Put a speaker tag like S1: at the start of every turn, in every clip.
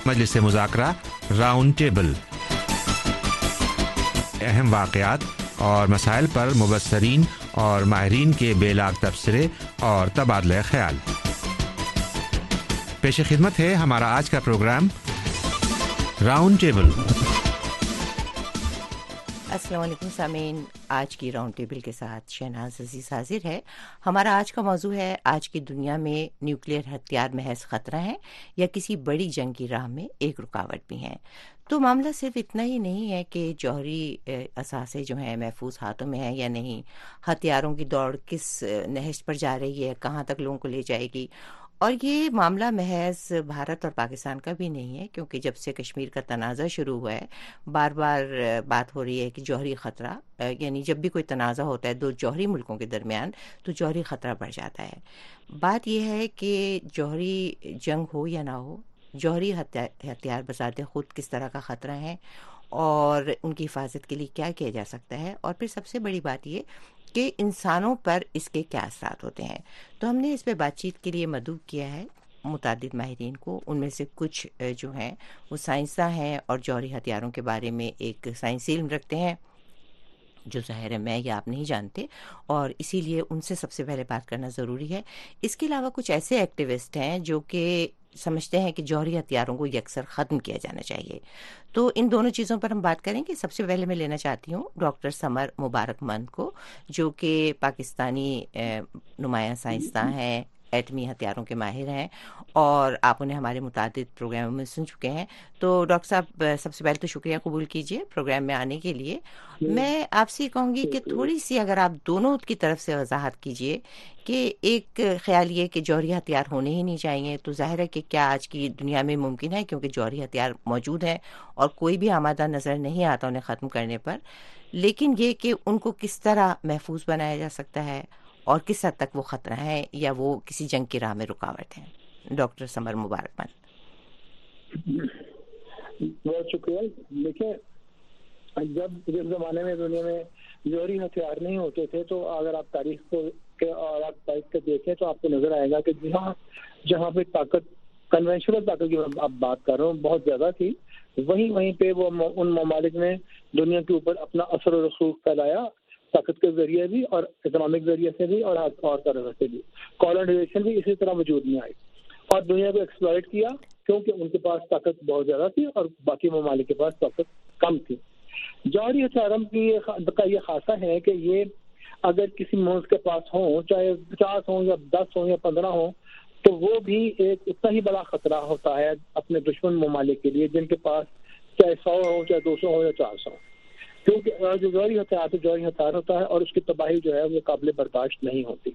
S1: مجلس مذاکرہ round table, اہم واقعات اور مسائل پر مبصرین اور ماہرین کے بے لاگ تبصرے اور تبادلہ خیال۔ پیش خدمت ہے ہمارا آج کا پروگرام راؤنڈ ٹیبل۔
S2: السلام علیکم سامعین، آج کی راؤنڈ ٹیبل کے ساتھ شہناز عزیز حاضر ہے۔ ہمارا آج کا موضوع ہے آج کی دنیا میں نیوکلیئر ہتھیار محض خطرہ ہیں یا کسی بڑی جنگ کی راہ میں ایک رکاوٹ بھی ہیں۔ تو معاملہ صرف اتنا ہی نہیں ہے کہ جوہری اثاثے جو ہیں محفوظ ہاتھوں میں ہیں یا نہیں، ہتھیاروں کی دوڑ کس نہج پر جا رہی ہے، کہاں تک لوگوں کو لے جائے گی، اور یہ معاملہ محض بھارت اور پاکستان کا بھی نہیں ہے، کیونکہ جب سے کشمیر کا تنازع شروع ہوا ہے بار بار بات ہو رہی ہے کہ جوہری خطرہ، یعنی جب بھی کوئی تنازع ہوتا ہے دو جوہری ملکوں کے درمیان تو جوہری خطرہ بڑھ جاتا ہے۔ بات یہ ہے کہ جوہری جنگ ہو یا نہ ہو، جوہری ہتھیار بذات خود کس طرح کا خطرہ ہے اور ان کی حفاظت کے لیے کیا کیا جا سکتا ہے، اور پھر سب سے بڑی بات یہ کہ انسانوں پر اس کے کیا اثرات ہوتے ہیں۔ تو ہم نے اس پہ بات چیت کے لیے مدعو کیا ہے متعدد ماہرین کو، ان میں سے کچھ جو ہیں وہ سائنسداں ہیں اور جوہری ہتھیاروں کے بارے میں ایک سائنسی علم رکھتے ہیں جو ظاہر ہے میں یا آپ نہیں جانتے، اور اسی لیے ان سے سب سے پہلے بات کرنا ضروری ہے۔ اس کے علاوہ کچھ ایسے ایکٹیوسٹ ہیں جو کہ سمجھتے ہیں کہ جوہری ہتھیاروں کو یکسر ختم کیا جانا چاہیے۔ تو ان دونوں چیزوں پر ہم بات کریں گے۔ سب سے پہلے میں لینا چاہتی ہوں ڈاکٹر سمر مبارک مند کو، جو کہ پاکستانی نمایاں سائنسداں ہیں، ایٹمی ہتھیاروں کے ماہر ہیں، اور آپ انہیں ہمارے متعدد پروگراموں میں سن چکے ہیں۔ تو ڈاکٹر صاحب سب سے پہلے تو شکریہ قبول کیجیے پروگرام میں آنے کے لیے۔ میں آپ سے کہوں گی کہ تھوڑی سی اگر آپ دونوں کی طرف سے وضاحت کیجیے کہ ایک خیال یہ کہ جوہری ہتھیار ہونے ہی نہیں چاہیے، تو ظاہر ہے کہ کیا آج کی دنیا میں ممکن ہے، کیونکہ جوہری ہتھیار موجود ہیں اور کوئی بھی آمادہ نظر نہیں آتا انہیں ختم کرنے پر، لیکن یہ کہ ان کو کس طرح محفوظ بنایا جا سکتا ہے اور کس حد تک وہ خطرہ ہے یا وہ کسی جنگ کی راہ میں رکاوٹ ہے۔ ڈاکٹر سمر مبارک مند۔
S3: بہت شکریہ۔ دیکھیں، جب زمانے میں دنیا میں جوہری ہتھیار نہیں ہوتے تھے تو اگر آپ تاریخ کو دیکھیں تو آپ کو نظر آئے گا کہ جہاں پہ طاقت، کنونشنل طاقت کی آپ بات کر رہے ہوں، بہت زیادہ تھی، وہیں پہ وہ ان ممالک نے دنیا کے اوپر اپنا اثر و رسوخ پھیلایا، طاقت کے ذریعے بھی اور اکنامک ذریعے سے بھی اور طرح سے بھی۔ کالونائزیشن بھی اسی طرح وجود میں آئی اور دنیا کو ایکسپلائٹ کیا، کیونکہ ان کے پاس طاقت بہت زیادہ تھی اور باقی ممالک کے پاس طاقت کم تھی۔ جوہری ہتھیاروں کا یہ خاصہ ہے کہ یہ اگر کسی ملک کے پاس ہوں، چاہے 50 ہوں یا 10 ہوں یا 15 ہوں، تو وہ بھی ایک اتنا ہی بڑا خطرہ ہوتا ہے اپنے دشمن ممالک کے لیے، جن کے پاس چاہے 100 ہو، چاہے 200 ہو یا 400 ہو، کیونکہ جو جوہری ہتھیار تو جوہری ہتھیار ہوتا ہے اور اس کی تباہی جو ہے وہ قابل برداشت نہیں ہوتی۔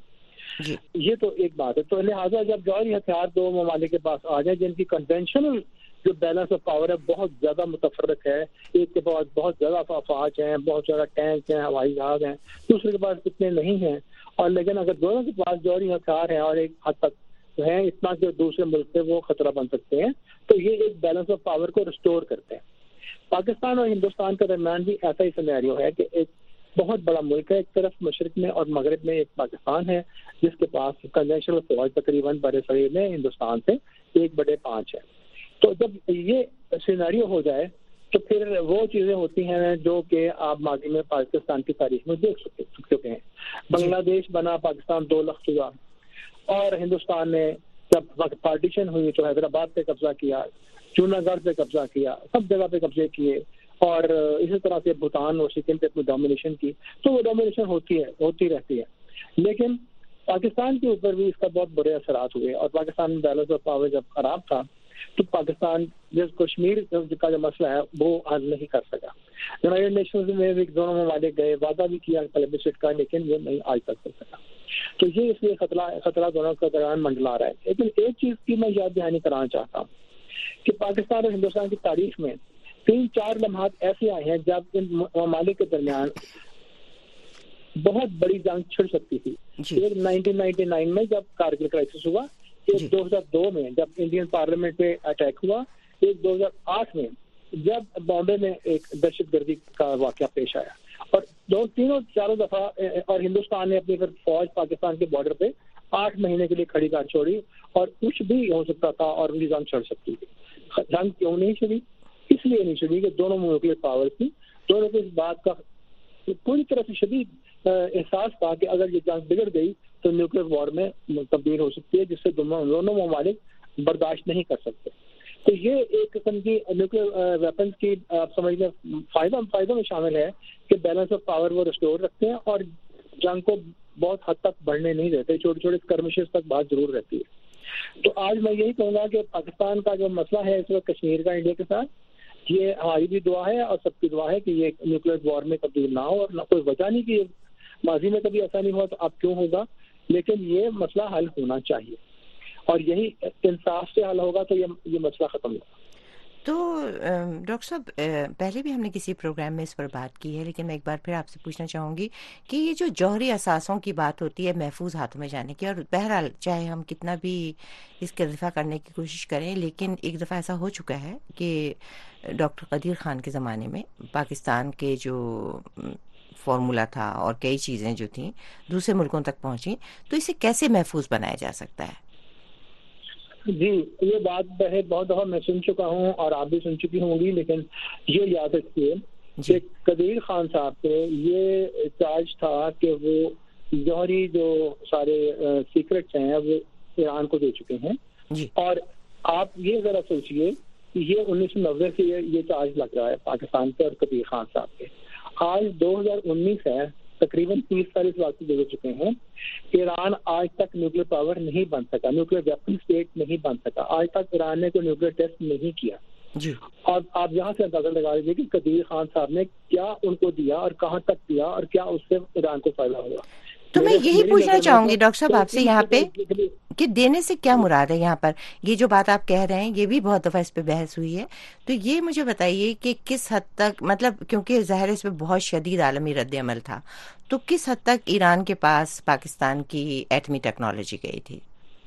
S3: یہ تو ایک بات ہے۔ تو لہٰذا جب جوہری ہتھیار دو ممالک کے پاس آ جائے جن کی کنونشنل جو بیلنس آف پاور ہے بہت زیادہ متفرق ہے، ایک کے پاس بہت زیادہ افواج ہیں، بہت زیادہ ٹینک ہیں، ہوائی جہاز ہیں، دوسرے کے پاس اتنے نہیں ہیں، اور لیکن اگر دونوں کے پاس جوہری ہتھیار ہیں اور ایک حد تک ہے اتنا کہ دوسرے ملک سے وہ خطرہ بن سکتے ہیں، تو یہ ایک بیلنس آف پاور کو ریسٹور کرتے ہیں۔ پاکستان اور ہندوستان کے درمیان بھی ایسا ہی سینیریو ہے کہ ایک بہت بڑا ملک ہے، ایک طرف مشرق میں اور مغرب میں ایک پاکستان ہے جس کے پاس کنونشنل فوج تقریباً برِ صغیر میں ہندوستان سے 1/5 ہے۔ تو جب یہ سینیریو ہو جائے تو پھر وہ چیزیں ہوتی ہیں جو کہ آپ ماضی میں پاکستان کی تاریخ میں دیکھ چکے ہیں۔ بنگلہ دیش بنا، پاکستان 2 لخت ہوا، اور ہندوستان نے جب وقت پارٹیشن ہوئی تو حیدرآباد پہ قبضہ کیا، چونا گڑھ پہ قبضہ کیا، سب جگہ پہ قبضے کیے، اور اسی طرح سے بھوٹان اور سکم پہ اپنی ڈومینیشن کی۔ تو وہ ڈومینیشن ہوتی رہتی ہے، لیکن پاکستان کے اوپر بھی اس کا بہت برے اثرات ہوئے، اور پاکستان میں بیلنس آف پاور جب خراب تھا تو پاکستان جس کشمیر کا جو مسئلہ ہے وہ حل نہیں کر سکا۔ یونائیٹڈ نیشنز میں بھی دونوں ممالک گئے، وعدہ بھی کیا پلیبسٹ کا، لیکن وہ نہیں آج تک ہو سکا۔ تو یہ اس لیے خطرہ دونوں کے درمیان منڈلا رہا ہے۔ لیکن ایک چیز کی میں یاد دہانی کرانا چاہتا ہوں کہ پاکستان اور ہندوستان کی تاریخ میں 3-4 لمحات ایسے آئے ہیں جب ان ممالک کے درمیان بہت بڑی جنگ چھڑ سکتی تھی۔ ایک 1999 میں جب کارگل کرائسس ہوا، ایک 2002 میں جب انڈین پارلیمنٹ پہ اٹیک ہوا، ایک 2008 میں جب بامبے میں ایک دہشت گردی کا واقعہ پیش آیا، اور تینوں چاروں دفعہ اور ہندوستان نے اپنی پھر فوج پاکستان کے بارڈر پہ 8 مہینے کے لیے کھڑی کر چھوڑی، اور کچھ بھی ہو سکتا تھا اور بھی جنگ چھڑ سکتی تھی۔ جنگ کیوں نہیں چھڑی؟ اس لیے نہیں چھڑی کہ دونوں نیوکلیئر پاور تھی، دونوں کو اس بات کا پوری طرح سے شدید احساس تھا کہ اگر یہ جنگ بگڑ گئی تو نیوکلیئر وار میں تبدیل ہو سکتی ہے، جس سے دونوں ممالک برداشت نہیں کر سکتے. تو یہ ایک قسم کی نیوکلیئر ویپنز کی آپ سمجھ لیں فائدوں میں شامل ہے کہ بیلنس آف پاور وہ ریسٹور رکھتے ہیں اور جنگ کو بہت حد تک بڑھنے نہیں دیتے، چھوٹے چھوٹے اسکرمشز تک بات ضرور رہتی ہے. تو آج میں یہی کہوں گا کہ پاکستان کا جو مسئلہ ہے اس وقت کشمیر کا انڈیا کے ساتھ، یہ ہماری بھی دعا ہے اور سب کی دعا ہے کہ یہ نیوکلیئر وار میں تبدیل نہ ہو، اور نہ کوئی وجہ نہیں کہ ماضی میں کبھی ایسا نہیں ہوا تو اب کیوں ہوگا، لیکن یہ مسئلہ حل ہونا چاہیے اور یہی انصاف سے حل ہوگا تو یہ مسئلہ ختم ہوگا.
S2: تو ڈاکٹر صاحب پہلے بھی ہم نے کسی پروگرام میں اس پر بات کی ہے، لیکن میں ایک بار پھر آپ سے پوچھنا چاہوں گی کہ یہ جو جوہری اثاثوں کی بات ہوتی ہے محفوظ ہاتھوں میں جانے کی، اور بہرحال چاہے ہم کتنا بھی اس کا دفاع کرنے کی کوشش کریں، لیکن ایک دفعہ ایسا ہو چکا ہے کہ ڈاکٹر قدیر خان کے زمانے میں پاکستان کے جو فارمولا تھا اور کئی چیزیں جو تھیں دوسرے ملکوں تک پہنچیں، تو اسے کیسے محفوظ بنایا جا سکتا ہے؟
S3: جی یہ بات بہت دفعہ میں سن چکا ہوں اور آپ بھی سن چکی ہوں گی، لیکن یہ یاد رکھیے کہ قدیر خان صاحب کے یہ چارج تھا کہ وہ جوہری جو سارے سیکرٹس ہیں وہ ایران کو دے چکے ہیں. اور آپ یہ ذرا سوچئے کہ یہ 1990 سے یہ چارج لگ رہا ہے پاکستان پہ اور قدیر خان صاحب پہ. آج 2019 ہے، تقریباً 30 سال اس وقت گزر چکے ہیں. ایران آج تک نیوکلیئر پاور نہیں بن سکا، نیوکلیئر ویپن اسٹیٹ نہیں بن سکا. آج تک ایران نے کوئی نیوکلیئر ٹیسٹ نہیں کیا. اور آپ یہاں سے اندازہ لگا لیجیے کہ قدیر خان صاحب نے کیا ان کو دیا اور کہاں تک دیا اور کیا اس سے ایران کو فائدہ ہوا.
S2: تو میں یہی پوچھنا چاہوں گی ڈاکٹر صاحب آپ سے یہاں پہ کہ دینے سے کیا مراد ہے یہاں پر؟ یہ جو بات آپ کہہ رہے ہیں یہ بھی بہت دفعہ اس پہ بحث ہوئی ہے، تو یہ مجھے بتائیے کہ کس حد تک، مطلب کیونکہ ظاہر اس پہ بہت شدید عالمی رد عمل تھا، تو کس حد تک ایران کے پاس پاکستان کی ایٹمی ٹیکنالوجی گئی تھی؟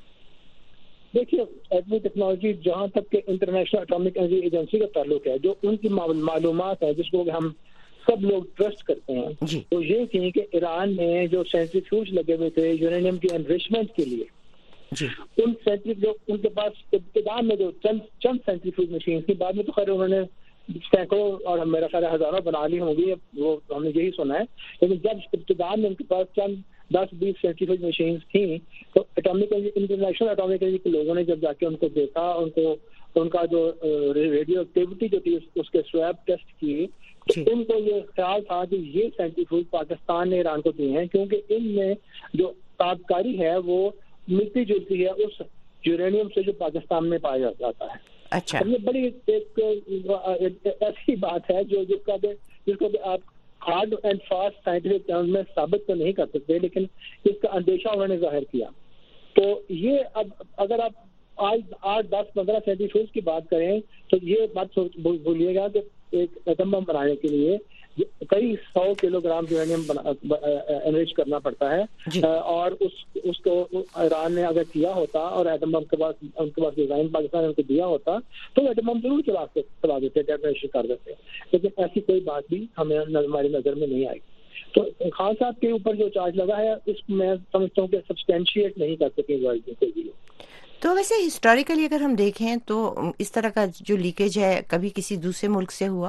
S3: دیکھیے ایٹمی ٹیکنالوجی جہاں تک کہ انٹرنیشنل اٹامک انرجی ایجنسی کا تعلق ہے، جو ان کی معلومات ہیں جس کو ہم سب لوگ ٹرسٹ کرتے ہیں، تو یہ تھی کہ ایران میں جو سینٹریفیوج لگے ہوئے تھے یورینیم کی انریچمنٹ کے لیے، ان ان کے پاس ابتدا میں جو چند سینٹریفیوج مشین تھی، بعد میں تو خیر انہوں نے سینکڑوں اور میرا خیال ہزاروں بنا لی ہوں گی، وہ ہم نے یہی سنا ہے. لیکن جب ابتدا میں ان کے پاس چند 10-20 سینٹریفیوج مشینز تھیں تو انٹرنیشنل اٹامک انرجی کے لوگوں نے جب جا کے ان کو دیکھا، ان کا جو ریڈیو ایکٹیویٹی جو تھی اس کے سویب ٹیسٹ کی، تو ان کو یہ خیال تھا کہ یہ سینٹریفیوج پاکستان نے ایران کو دیے ہیں کیونکہ ان میں جو تابکاری ہے وہ ملتی جلتی ہے اس یورینیم سے جو پاکستان میں پایا جاتا ہے.
S2: اچھا،
S3: یہ بڑی ایک ایسی بات ہے جس کو آپ hard and fast scientific terms میں ثابت تو نہیں کر سکتے، لیکن اس کا اندیشہ انہوں نے ظاہر کیا. تو یہ اب اگر آپ آج 8-10-15 سینٹریفیوج کی بات کریں تو یہ بات بھولیے گا کہ ایک ایٹم بم بنانے کے لیے کئی 100 کلو گرام یورینیم انریچ کرنا پڑتا ہے، اور اس کو ایران نے اگر کیا ہوتا اور ایٹم بم کے بعد ان کے پاس ڈیزائن پاکستان نے کو دیا ہوتا تو ایٹم بم ضرور چلا دیتے، ڈیٹونیشن کر دیتے، لیکن ایسی کوئی بات بھی ہمیں ہماری نظر میں نہیں آئی. تو خان صاحب کے اوپر جو چارج لگا ہے اس میں سمجھتا ہوں کہ سبسٹینشیٹ نہیں کر سکیں کوئی بھی.
S2: تو ویسے ہسٹوریکلی اگر ہم دیکھیں تو اس طرح کا جو لیکیج ہے کبھی کسی دوسرے ملک سے ہوا؟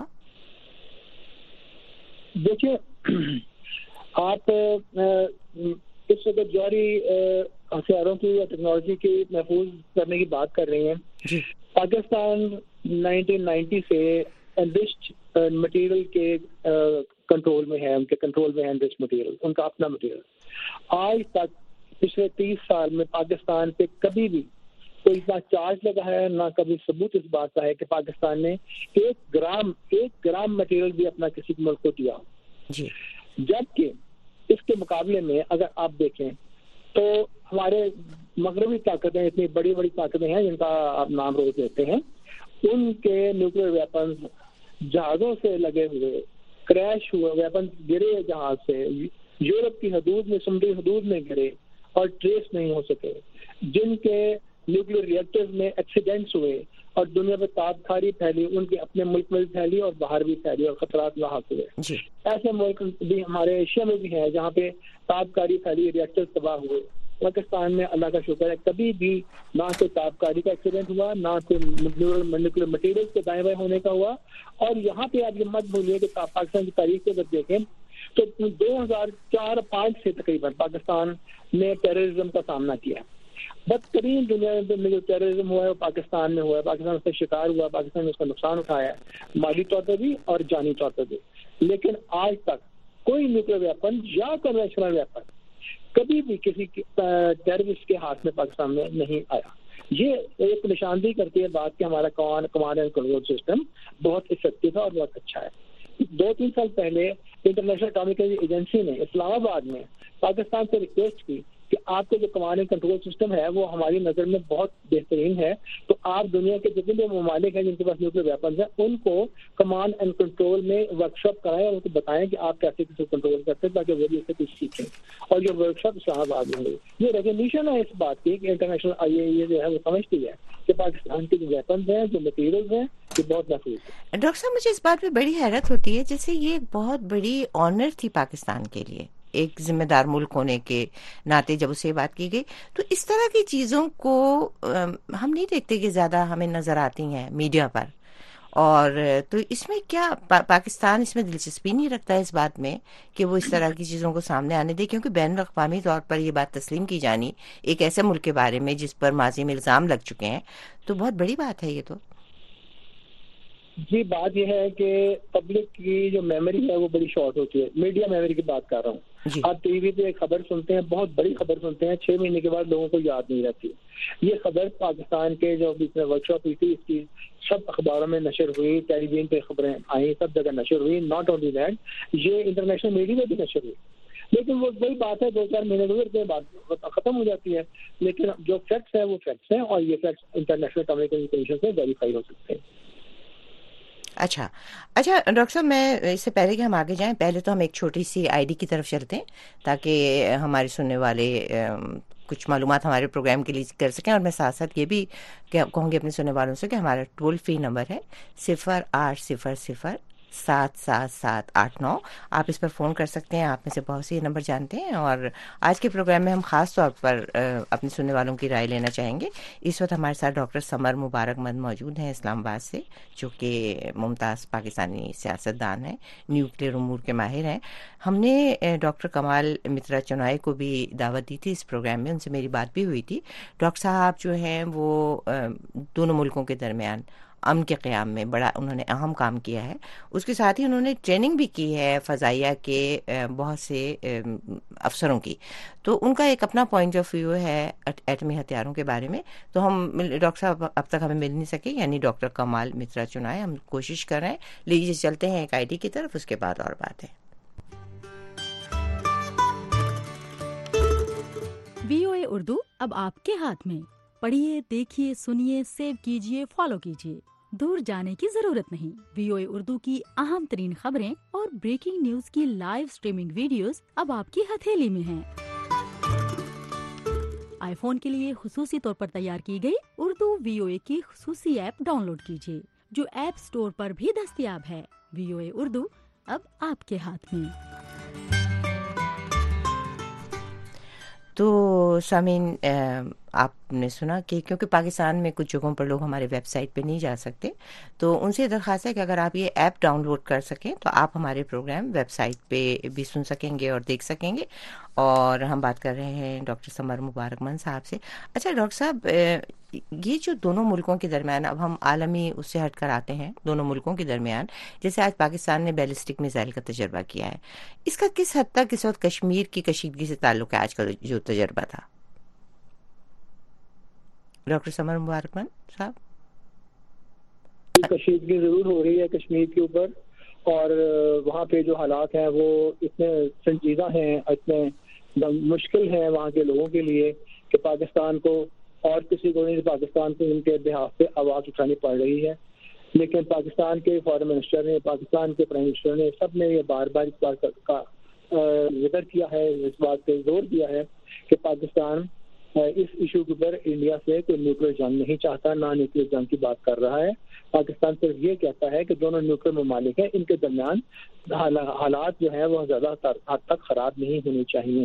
S3: دیکھیے آپ اس وقت جوہری ہتھیاروں کی یا ٹیکنالوجی کی محفوظ کرنے کی بات کر رہی ہیں. پاکستان 1990 سے انرچڈ مٹیریل کے کنٹرول میں ہے، ان کے کنٹرول میں ہے انرچڈ مٹیریل، ان کا اپنا مٹیریل. آج تک پچھلے 30 سال میں پاکستان پہ کبھی بھی کوئی نہ چارج لگا ہے نہ کبھی ثبوت اس بات کا ہے کہ پاکستان نے 1 گرام مٹیریل بھی اپنا کسی ملک کو دیا. جبکہ اس کے مقابلے میں اگر آپ دیکھیں تو ہمارے مغربی طاقتیں اتنی بڑی بڑی طاقتیں ہیں جن کا آپ نام روز لیتے ہیں، ان کے نیوکلیئر ویپنز جہازوں سے لگے ہوئے کریش ہوئے ویپنز گرے جہاز سے یورپ کی حدود میں سمندری حدود میں گرے اور ٹریس نہیں ہو سکے، جن کے نیوکلیئر ریئیکٹرز میں ایکسیڈنٹس ہوئے اور دنیا میں تابکاری پھیلی، ان کے اپنے ملک میں بھی پھیلی اور باہر بھی پھیلی اور خطرات لاحق ہوئے. ایسے ملک بھی ہمارے ایشیا میں بھی ہیں جہاں پہ تابکاری پھیلی، ریئیکٹرز تباہ ہوئے. پاکستان میں اللہ کا شکر ہے کبھی بھی نہ کوئی تابکاری کا ایکسیڈنٹ ہوا، نہ کوئی نیوکلیئر مٹیریل کے دائیں بائیں ہونے کا ہوا. اور یہاں پہ آپ یہ مت بھولیے کہ پاکستان کی تاریخ کو اگر دیکھیں تو 2004-5 سے تقریباً پاکستان نے ٹیررزم کا سامنا کیا. بدترین دنیا میں جو ٹیررزم ہوا ہے وہ پاکستان میں ہوا ہے. پاکستان اس کا شکار ہوا، پاکستان نے اس کا نقصان اٹھایا ہے، مالی طور پر بھی اور جانی طور پر بھی. لیکن آج تک کوئی نیوکلیئر ویپن یا کنوینشنل ویپن کبھی بھی کسی ٹیررسٹ کے ہاتھ میں پاکستان میں نہیں آیا. یہ ایک نشاندہی کرتی ہے بات کہ ہمارا کمانڈ اینڈ کنٹرول سسٹم بہت افیکٹو ہے اور بہت اچھا ہے. 2-3 سال پہلے انٹرنیشنل اٹامک ایجنسی نے اسلام آباد میں پاکستان سے ریکویسٹ کی کہ آپ کا جو کمانڈ اینڈ کنٹرول سسٹم ہے وہ ہماری نظر میں بہت بہترین ہے، تو آپ دنیا کے جتنے بھی ممالک ہیں جن کے پاس نیوکلیئر ویپنز ہیں ان کو کمانڈ اینڈ کنٹرول میں ورکشاپ کرائیں اور ان کو بتائیں کہ آپ کیسے کسی کو کنٹرول کرتے ہیں تاکہ وہ بھی اس سے کچھ سیکھیں. اور یہ ورکشاپ اسلام آباد میں ہوئی. یہ ریکگنیشن ہے اس بات کی کہ انٹرنیشنل IAEA جو ہے وہ سمجھتی ہے کہ پاکستان کے جو ویپنز ہیں، جو مٹیریلز ہیں، یہ بہت محفوظ ہے.
S2: ڈاکٹر صاحب مجھے اس بات پہ بڑی حیرت ہوتی ہے، جیسے یہ ایک بہت بڑی آنر تھی پاکستان کے لیے ایک ذمہ دار ملک ہونے کے ناطے جب اسے بات کی گئی، تو اس طرح کی چیزوں کو ہم نہیں دیکھتے کہ زیادہ ہمیں نظر آتی ہیں میڈیا پر. اور تو اس میں کیا پاکستان اس میں دلچسپی نہیں رکھتا ہے اس بات میں کہ وہ اس طرح کی چیزوں کو سامنے آنے دے؟ کیونکہ بین الاقوامی طور پر یہ بات تسلیم کی جانی ایک ایسے ملک کے بارے میں جس پر ماضی میں الزام لگ چکے ہیں تو بہت بڑی بات ہے یہ تو.
S3: جی بات یہ ہے کہ پبلک کی جو میموری ہے وہ بڑی شارٹ ہوتی ہے. میڈیا میموری کی بات کر رہا ہوں. آپ ٹی وی پہ ایک خبر سنتے ہیں، بہت بڑی خبر سنتے ہیں، 6 مہینے کے بعد لوگوں کو یاد نہیں رہتی. یہ خبر پاکستان کے جو بیچ میں ورکشاپ ہوئی تھی اس کی سب اخباروں میں نشر ہوئی، ٹیلی ویژن پہ خبریں آئیں، سب جگہ نشر ہوئی. ناٹ اونلی دیٹ، یہ انٹرنیشنل میڈیا میں بھی نشر ہوئی. لیکن وہ وہی بات ہے 2-4 مہینے گزرتے ہیں بات ختم ہو جاتی ہے. لیکن جو فیکٹس ہیں وہ فیکٹس ہیں اور یہ فیکٹس انٹرنیشنل کمیونیکیشن کمیشن سے ویریفائی ہو سکتے ہیں.
S2: اچھا ڈاکٹر صاحب، میں اس سے پہلے کہ ہم آگے جائیں پہلے تو ہم ایک چھوٹی سی ID کی طرف چلتے ہیں تاکہ ہمارے سننے والے کچھ معلومات ہمارے پروگرام کے لیے کر سکیں. اور میں ساتھ ساتھ یہ بھی کہوں گی اپنے سننے والوں سے کہ ہمارا ٹول فری نمبر ہے 0800-777-89. آپ اس پر فون کر سکتے ہیں. آپ میں سے بہت سے یہ نمبر جانتے ہیں اور آج کے پروگرام میں ہم خاص طور پر اپنے سننے والوں کی رائے لینا چاہیں گے. اس وقت ہمارے ساتھ ڈاکٹر سمر مبارک مند موجود ہیں اسلام آباد سے، جو کہ ممتاز پاکستانی سیاستدان ہیں، نیوکلیئر امور کے ماہر ہیں. ہم نے ڈاکٹر کمال مترا چنائے کو بھی دعوت دی تھی اس پروگرام میں، ان سے میری بات بھی ہوئی تھی. ڈاکٹر صاحب جو ہیں وہ دونوں ملکوں کے درمیان امن کے قیام میں بڑا انہوں نے اہم کام کیا ہے. اس کے ساتھ ہی انہوں نے ٹریننگ بھی کی ہے فضائیہ کے بہت سے افسروں کی، تو ان کا ایک اپنا پوائنٹ آف ویو ہے ایٹمی ہتھیاروں کے بارے میں. تو ہم ڈاکٹر صاحب اب تک ہمیں مل نہیں سکے، یعنی ڈاکٹر کمال مترا چنائے. ہم کوشش کر رہے ہیں، لیجیے چلتے ہیں ایک ID کی طرف، اس کے بعد اور بات ہے.
S4: VOA اردو اب آپ کے ہاتھ میں. پڑھیے، دیکھیے، سنیے، سیو کیجیے، فالو کیجیے. دور جانے کی ضرورت نہیں. VOA اردو کی اہم ترین خبریں اور بریکنگ نیوز کی لائیو سٹریمنگ ویڈیوز اب آپ کی ہتھیلی میں ہیں. آئی فون کے لیے خصوصی طور پر تیار کی گئی اردو VOA کی خصوصی ایپ ڈاؤن لوڈ کیجیے، جو ایپ سٹور پر بھی دستیاب ہے. VOA اردو اب آپ کے ہاتھ میں.
S2: تو سامعین، آپ نے سنا کہ کیونکہ پاکستان میں کچھ جگہوں پر لوگ ہمارے ویب سائٹ پہ نہیں جا سکتے، تو ان سے درخواست ہے کہ اگر آپ یہ ایپ ڈاؤن لوڈ کر سکیں تو آپ ہمارے پروگرام ویب سائٹ پہ بھی سن سکیں گے اور دیکھ سکیں گے. اور ہم بات کر رہے ہیں ڈاکٹر سمر مبارک مند صاحب سے. اچھا ڈاکٹر صاحب، یہ جو دونوں ملکوں کے درمیان، اب ہم عالمی اس سے ہٹ کر آتے ہیں، دونوں ملکوں کے درمیان جیسے آج پاکستان نے بیلسٹک میزائل کا تجربہ کیا ہے، اس کا کس حد تک اس وقت کشمیر کی کشیدگی سے تعلق ہے آج کا جو تجربہ تھا؟ ڈاکٹر سمر مبارک مند صاحب.
S3: کشیدگی ضرور ہو رہی ہے کشمیر کے اوپر، اور وہاں پہ جو حالات ہیں وہ اتنے سنجیدہ ہیں، اتنے مشکل ہیں وہاں کے لوگوں کے لیے کہ پاکستان کو اور کسی کو نہیں، پاکستان کو ان کے بہاف پہ آواز اٹھانی پڑ رہی ہے. لیکن پاکستان کے فارن منسٹر نے، پاکستان کے پرائم منسٹر نے، سب نے یہ بار بار اس بات کا ذکر کیا ہے، اس بات پہ زور دیا ہے کہ پاکستان اس ایشو کے اوپر انڈیا سے کوئی نیوکلیر جنگ نہیں چاہتا، نہ نیوکلیر جنگ کی بات کر رہا ہے. پاکستان صرف یہ کہتا ہے کہ دونوں نیوکلیر ممالک ہیں، ان کے درمیان حالات جو ہیں وہ زیادہ حد تک خراب نہیں ہونی چاہیے.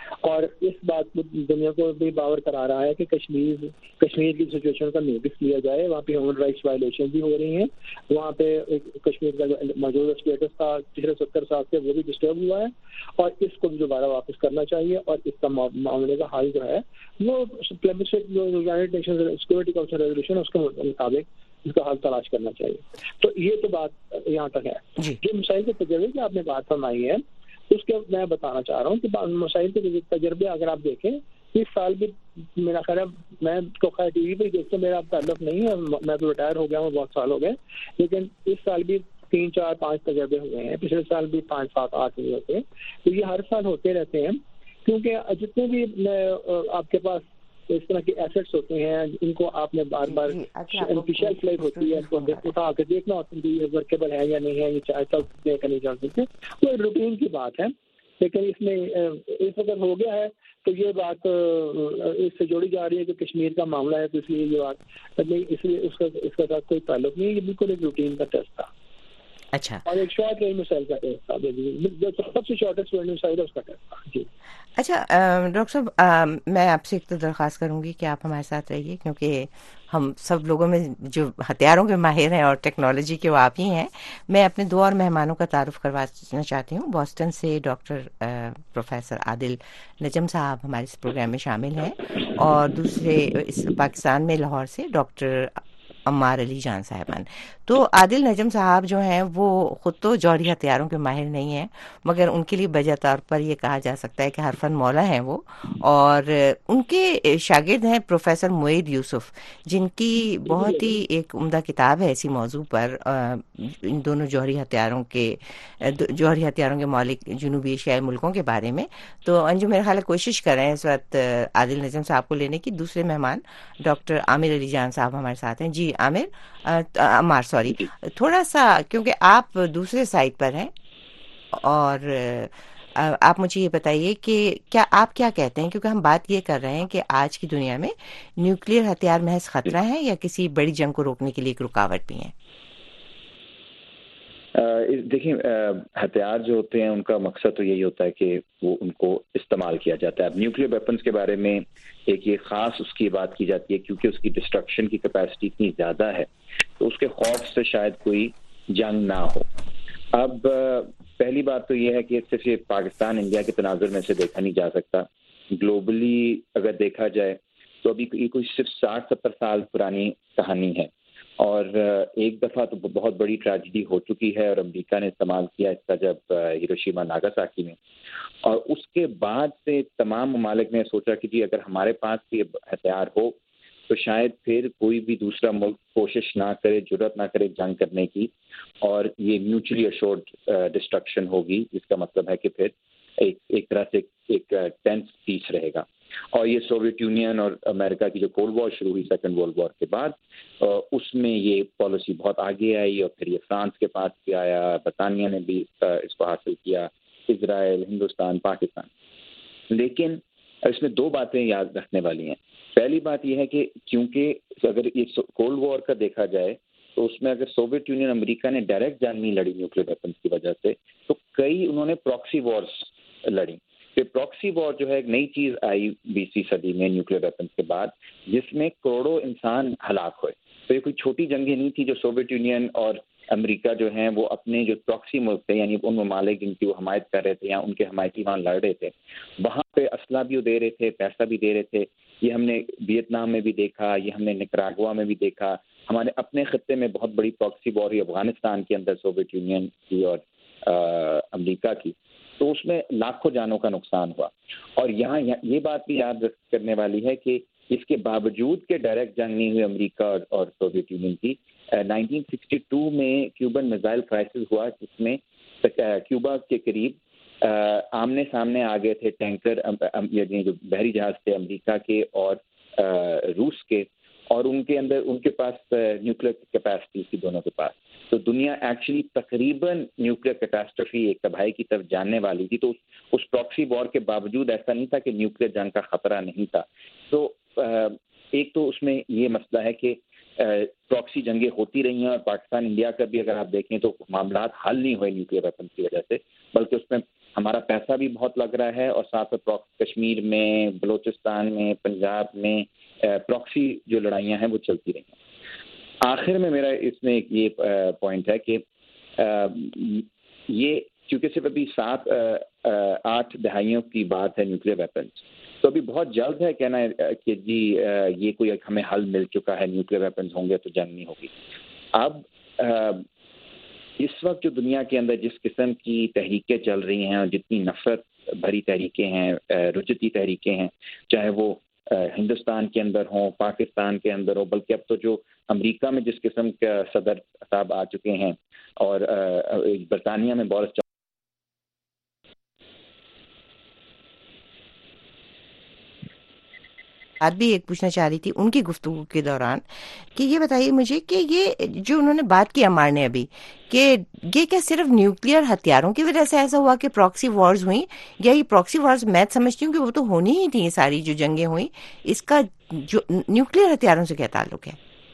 S3: اور اس بات کو دنیا کو بھی باور کرا رہا ہے کہ کشمیر کی سچویشن کا نوٹس لیا جائے. وہاں پہ ہیومن رائٹس وائلیشن بھی ہو رہی ہیں. وہاں پہ کشمیر کا جو موجودہ اسٹیٹس تھا پچھلے 70 سال سے وہ بھی ڈسٹرب ہوا ہے, اور اس کو بھی دوبارہ واپس کرنا چاہیے, اور اس کا معاملے کا حل جو ہے وہ united nation security council resolution اس کے مطابق اس کا حل تلاش کرنا چاہیے. تو یہ تو بات یہاں تک ہے. جو مسائل کے تجربے کی آپ نے بات فرمائی ہے اس کے میں بتانا چاہ رہا ہوں کہ مسائل کے تجربے اگر آپ دیکھیں اس سال بھی میرا خیال ہے, میں تو خیر ٹی وی پہ دیکھتا ہوں, میرا تعلق نہیں ہے, میں تو ریٹائر ہو گیا ہوں, بہت سال ہو گئے, لیکن اس سال بھی 3 4 5 تجربے ہوئے ہیں. پچھلے سال بھی 5 7 8 ہوئے تھے. تو یہ ہر سال ہوتے رہتے ہیں, کیونکہ جتنے بھی آپ کے پاس اس طرح کے ایسٹس ہوتے ہیں ان کو آپ نے بار بار ان کی شیلف لائف ہوتی ہے, ان کو اٹھا کے دیکھنا ہوتا ہے کہ یہ ورکیبل ہے یا نہیں ہے, یہ چاہتا ہے کہ نہیں چل سکتے. وہ روٹین کی بات ہے, لیکن اس میں اس وقت ہو گیا ہے تو یہ بات اس سے جوڑی جا رہی ہے کہ کشمیر کا معاملہ ہے, تو اس لیے یہ بات نہیں, اس لیے اس کا ساتھ کوئی تعلق نہیں. یہ بالکل ایک روٹین کا ٹیسٹ تھا.
S2: اچھا,
S3: اور ایک شارٹ رینج مسائل کا ٹیسٹ تھا, جو سب سے شارٹیسٹ رینج مسائل ہے اس کا ٹیسٹ تھا. جی
S2: اچھا ڈاکٹر صاحب, میں آپ سے ایک تو درخواست کروں گی کہ آپ ہمارے ساتھ رہیے, کیونکہ ہم سب لوگوں میں جو ہتھیاروں کے ماہر ہیں اور ٹیکنالوجی کے وہ آپ ہی ہیں. میں اپنے 2 اور مہمانوں کا تعارف کروانا چاہتی ہوں. بوسٹن سے ڈاکٹر پروفیسر عادل نجم صاحب ہمارے اس پروگرام میں شامل ہیں, اور دوسرے پاکستان میں لاہور سے ڈاکٹر عمار علی جان صاحبان. تو عادل نجم صاحب جو ہیں وہ خود تو جوہری ہتھیاروں کے ماہر نہیں ہیں, مگر ان کے لیے بجا طور پر یہ کہا جا سکتا ہے کہ ہر فن مولا ہیں وہ, اور ان کے شاگرد ہیں پروفیسر معید یوسف, جن کی بہت ہی ایک عمدہ کتاب ہے اسی موضوع پر, ان دونوں جوہری ہتھیاروں کے مالک جنوبی ایشیائی ملکوں کے بارے میں. تو انجو میرا خیال ہے کوشش کر رہے ہیں اس وقت عادل نجم صاحب کو لینے کی. دوسرے مہمان ڈاکٹر عامر علی جان صاحب ہمارے ساتھ ہیں. جی عمار سوری, تھوڑا سا کیونکہ آپ دوسرے سائٹ پر ہیں, اور آپ مجھے یہ بتائیے کہ آپ کیا کہتے ہیں, کیونکہ ہم بات یہ کر رہے ہیں کہ آج کی دنیا میں نیوکلیئر ہتھیار محض خطرہ ہیں یا کسی بڑی جنگ کو روکنے کے لیے ایک رکاوٹ بھی ہیں؟
S5: دیکھیں, ہتھیار جو ہوتے ہیں ان کا مقصد تو یہی ہوتا ہے کہ وہ ان کو استعمال کیا جاتا ہے. اب نیوکلیئر ویپنز کے بارے میں ایک یہ خاص اس کی بات کی جاتی ہے کیونکہ اس کی ڈسٹرکشن کی کیپیسٹی اتنی زیادہ ہے, تو اس کے خوف سے شاید کوئی جنگ نہ ہو. اب پہلی بات تو یہ ہے کہ صرف یہ پاکستان انڈیا کے تناظر میں سے دیکھا نہیں جا سکتا. گلوبلی اگر دیکھا جائے تو ابھی یہ کوئی صرف 60-70 سال پرانی کہانی ہے, اور ایک دفعہ تو بہت بڑی ٹریجڈی ہو چکی ہے اور امریکہ نے استعمال کیا اس کا جب ہیروشیما ناگاساکی میں, اور اس کے بعد سے تمام ممالک نے سوچا کہ جی اگر ہمارے پاس یہ ہتھیار ہو تو شاید پھر کوئی بھی دوسرا ملک کوشش نہ کرے, جرأت نہ کرے جنگ کرنے کی, اور یہ میوچلی ایشورڈ ڈسٹرکشن ہوگی, جس کا مطلب ہے کہ پھر ایک طرح سے ایک ٹینس پیس رہے گا. اور یہ سوویت یونین اور امریکہ کی جو کولڈ وار شروع ہوئی سیکنڈ ورلڈ وار کے بعد, اس میں یہ پالیسی بہت آگے آئی, اور پھر یہ فرانس کے پاس بھی آیا, برطانیہ نے بھی اس کو حاصل کیا, اسرائیل, ہندوستان, پاکستان. لیکن اس میں 2 باتیں یاد رکھنے والی ہیں. پہلی بات یہ ہے کہ کیونکہ اگر یہ کولڈ وار کا دیکھا جائے تو اس میں اگر سوویت یونین امریکہ نے ڈائریکٹ جنگ نہیں لڑی نیوکلیئر ویپنز کی وجہ سے, تو کئی انہوں نے پراکسی وارز لڑی. کہ پراکسی وار جو ہے ایک نئی چیز آئی 20ویں صدی میں نیوکلیئر ویپنز کے بعد, جس میں کروڑوں انسان ہلاک ہوئے. تو یہ کوئی چھوٹی جنگیں نہیں تھی جو سوویت یونین اور امریکہ جو ہیں وہ اپنے جو پراکسی ملک تھے, یعنی ان ممالک جن کی وہ حمایت کر رہے تھے یا ان کے حمایتی وہاں لڑ رہے تھے, وہاں پہ اسلحہ بھی دے رہے تھے, پیسہ بھی دے رہے تھے. یہ ہم نے ویتنام میں بھی دیکھا, یہ ہم نے نکراگوا میں بھی دیکھا, ہمارے اپنے خطے میں بہت بڑی پراکسی وار ہوئی افغانستان کے اندر سوویت یونین کی اور امریکہ کی, تو اس میں لاکھوں جانوں کا نقصان ہوا. اور یہاں یہ بات بھی یاد کرنے والی ہے کہ اس کے باوجود کہ ڈائریکٹ جنگ نہیں ہوئی امریکہ اور سوویت یونین کی, 1962 میں کیوبن میزائل کرائسس ہوا, جس میں کیوبا کے قریب آمنے سامنے آ گئے تھے ٹینکر, یعنی جو بحری جہاز تھے امریکہ کے اور روس کے, اور ان کے اندر ان کے پاس نیوکلیئر کیپیسٹی تھی دونوں کے پاس. تو دنیا ایکچولی تقریباً نیوکلیئر کیٹاسٹرفی ایک تباہی کی طرف جاننے والی تھی. تو اس پراکسی وار کے باوجود ایسا نہیں تھا کہ نیوکلیئر جنگ کا خطرہ نہیں تھا. تو ایک تو اس میں یہ مسئلہ ہے کہ پراکسی جنگیں ہوتی رہی ہیں, اور پاکستان انڈیا کا بھی اگر آپ دیکھیں تو معاملات حل نہیں ہوئے نیوکلیئر ویپن کی وجہ سے, بلکہ اس میں ہمارا پیسہ بھی بہت لگ رہا ہے، اور ساتھ میں کشمیر میں، بلوچستان میں، پنجاب میں پراکسی جو لڑائیاں ہیں وہ چلتی رہی ہیں۔ آخر میں میرا اس میں ایک یہ پوائنٹ ہے کہ یہ چونکہ صرف ابھی 7-8 دہائیوں کی بات ہے نیوکلیر ویپنز، تو ابھی بہت جلد ہے کہنا کہ جی یہ کوئی ہمیں حل مل چکا ہے، نیوکلیر ویپنز ہوں گے تو جنگ نہیں ہوگی۔ اب اس وقت جو دنیا کے اندر جس قسم کی تحریکیں چل رہی ہیں اور جتنی نفرت بھری تحریکیں ہیں، رجتی تحریکیں ہیں، چاہے وہ ہندوستان کے اندر ہوں، پاکستان کے اندر ہو، بلکہ اب تو جو امریکہ میں جس قسم کا صدر صاحب آ چکے ہیں، اور برطانیہ میں بورس
S2: بات بھی ایک پوچھنا چاہ رہی تھی ان کی گفتگو کے دوران کہ یہ بتائیے مجھے کہ یہ جو انہوں نے بات کی عمار نے ابھی، کہ یہ کیا صرف نیوکلیئر ہتھیاروں کی وجہ سے ایسا ہوا کہ پراکسی وارز ہوئیں، یا یہ پراکسی وارز میں سمجھتی ہوں کہ وہ تو ہونی ہی تھیں، یہ ساری جو جنگیں ہوئیں، اس کا جو نیوکلیئر ہتھیاروں سے کیا تعلق ہے؟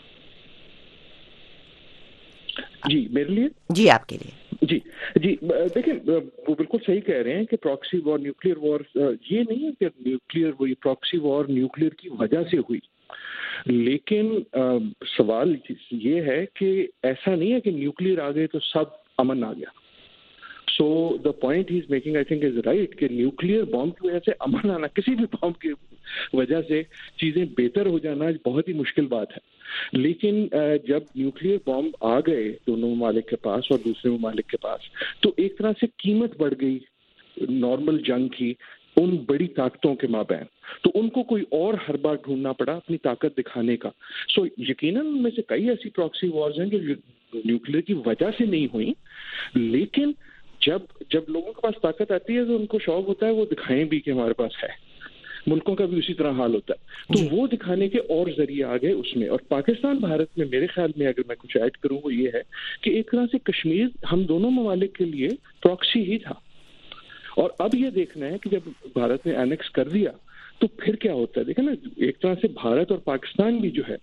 S6: جی میرے لیے،
S2: جی آپ کے لیے۔
S6: جی دیکھیں وہ بالکل صحیح کہہ رہے ہیں کہ پراکسی وار، نیوکلیئر وار، یہ نہیں ہے کہ نیوکلیئر وہی پراکسی وار نیوکلیئر کی وجہ سے ہوئی، لیکن سوال یہ ہے کہ ایسا نہیں ہے کہ نیوکلیئر آ گئے تو سب امن آ گیا۔ So the point he is making I think is right کہ نیوکلیئر بامب کی وجہ سے امن آنا، کسی بھی بامب کی وجہ سے چیزیں بہتر ہو جانا بہت ہی مشکل بات ہے، لیکن جب نیوکلیئر بامب آ گئے دونوں ممالک کے پاس اور دوسرے ممالک کے پاس، تو ایک طرح سے قیمت بڑھ گئی نارمل جنگ کی ان بڑی طاقتوں کے مابین، تو ان کو کوئی اور حربہ ڈھونڈنا پڑا اپنی طاقت دکھانے کا۔ سو یقیناً ان میں سے کئی ایسی پراکسی وارز ہیں جو نیوکلیئر کی وجہ سے نہیں ہوئی، لیکن جب لوگوں کے پاس طاقت آتی ہے تو ان کو شوق ہوتا ہے وہ دکھائیں بھی کہ ہمارے پاس ہے۔ ملکوں کا بھی اسی طرح حال ہوتا ہے، تو وہ دکھانے کے اور ذریعے آ گئے اس میں۔ اور پاکستان بھارت میں میرے خیال میں اگر میں کچھ ایڈ کروں وہ یہ ہے کہ ایک طرح سے کشمیر ہم دونوں ممالک کے لیے پراکسی ہی تھا، اور اب یہ دیکھنا ہے کہ جب بھارت نے اینیکس کر دیا تو پھر کیا ہوتا ہے۔ دیکھیں نا، ایک طرح سے بھارت اور پاکستان بھی جو ہے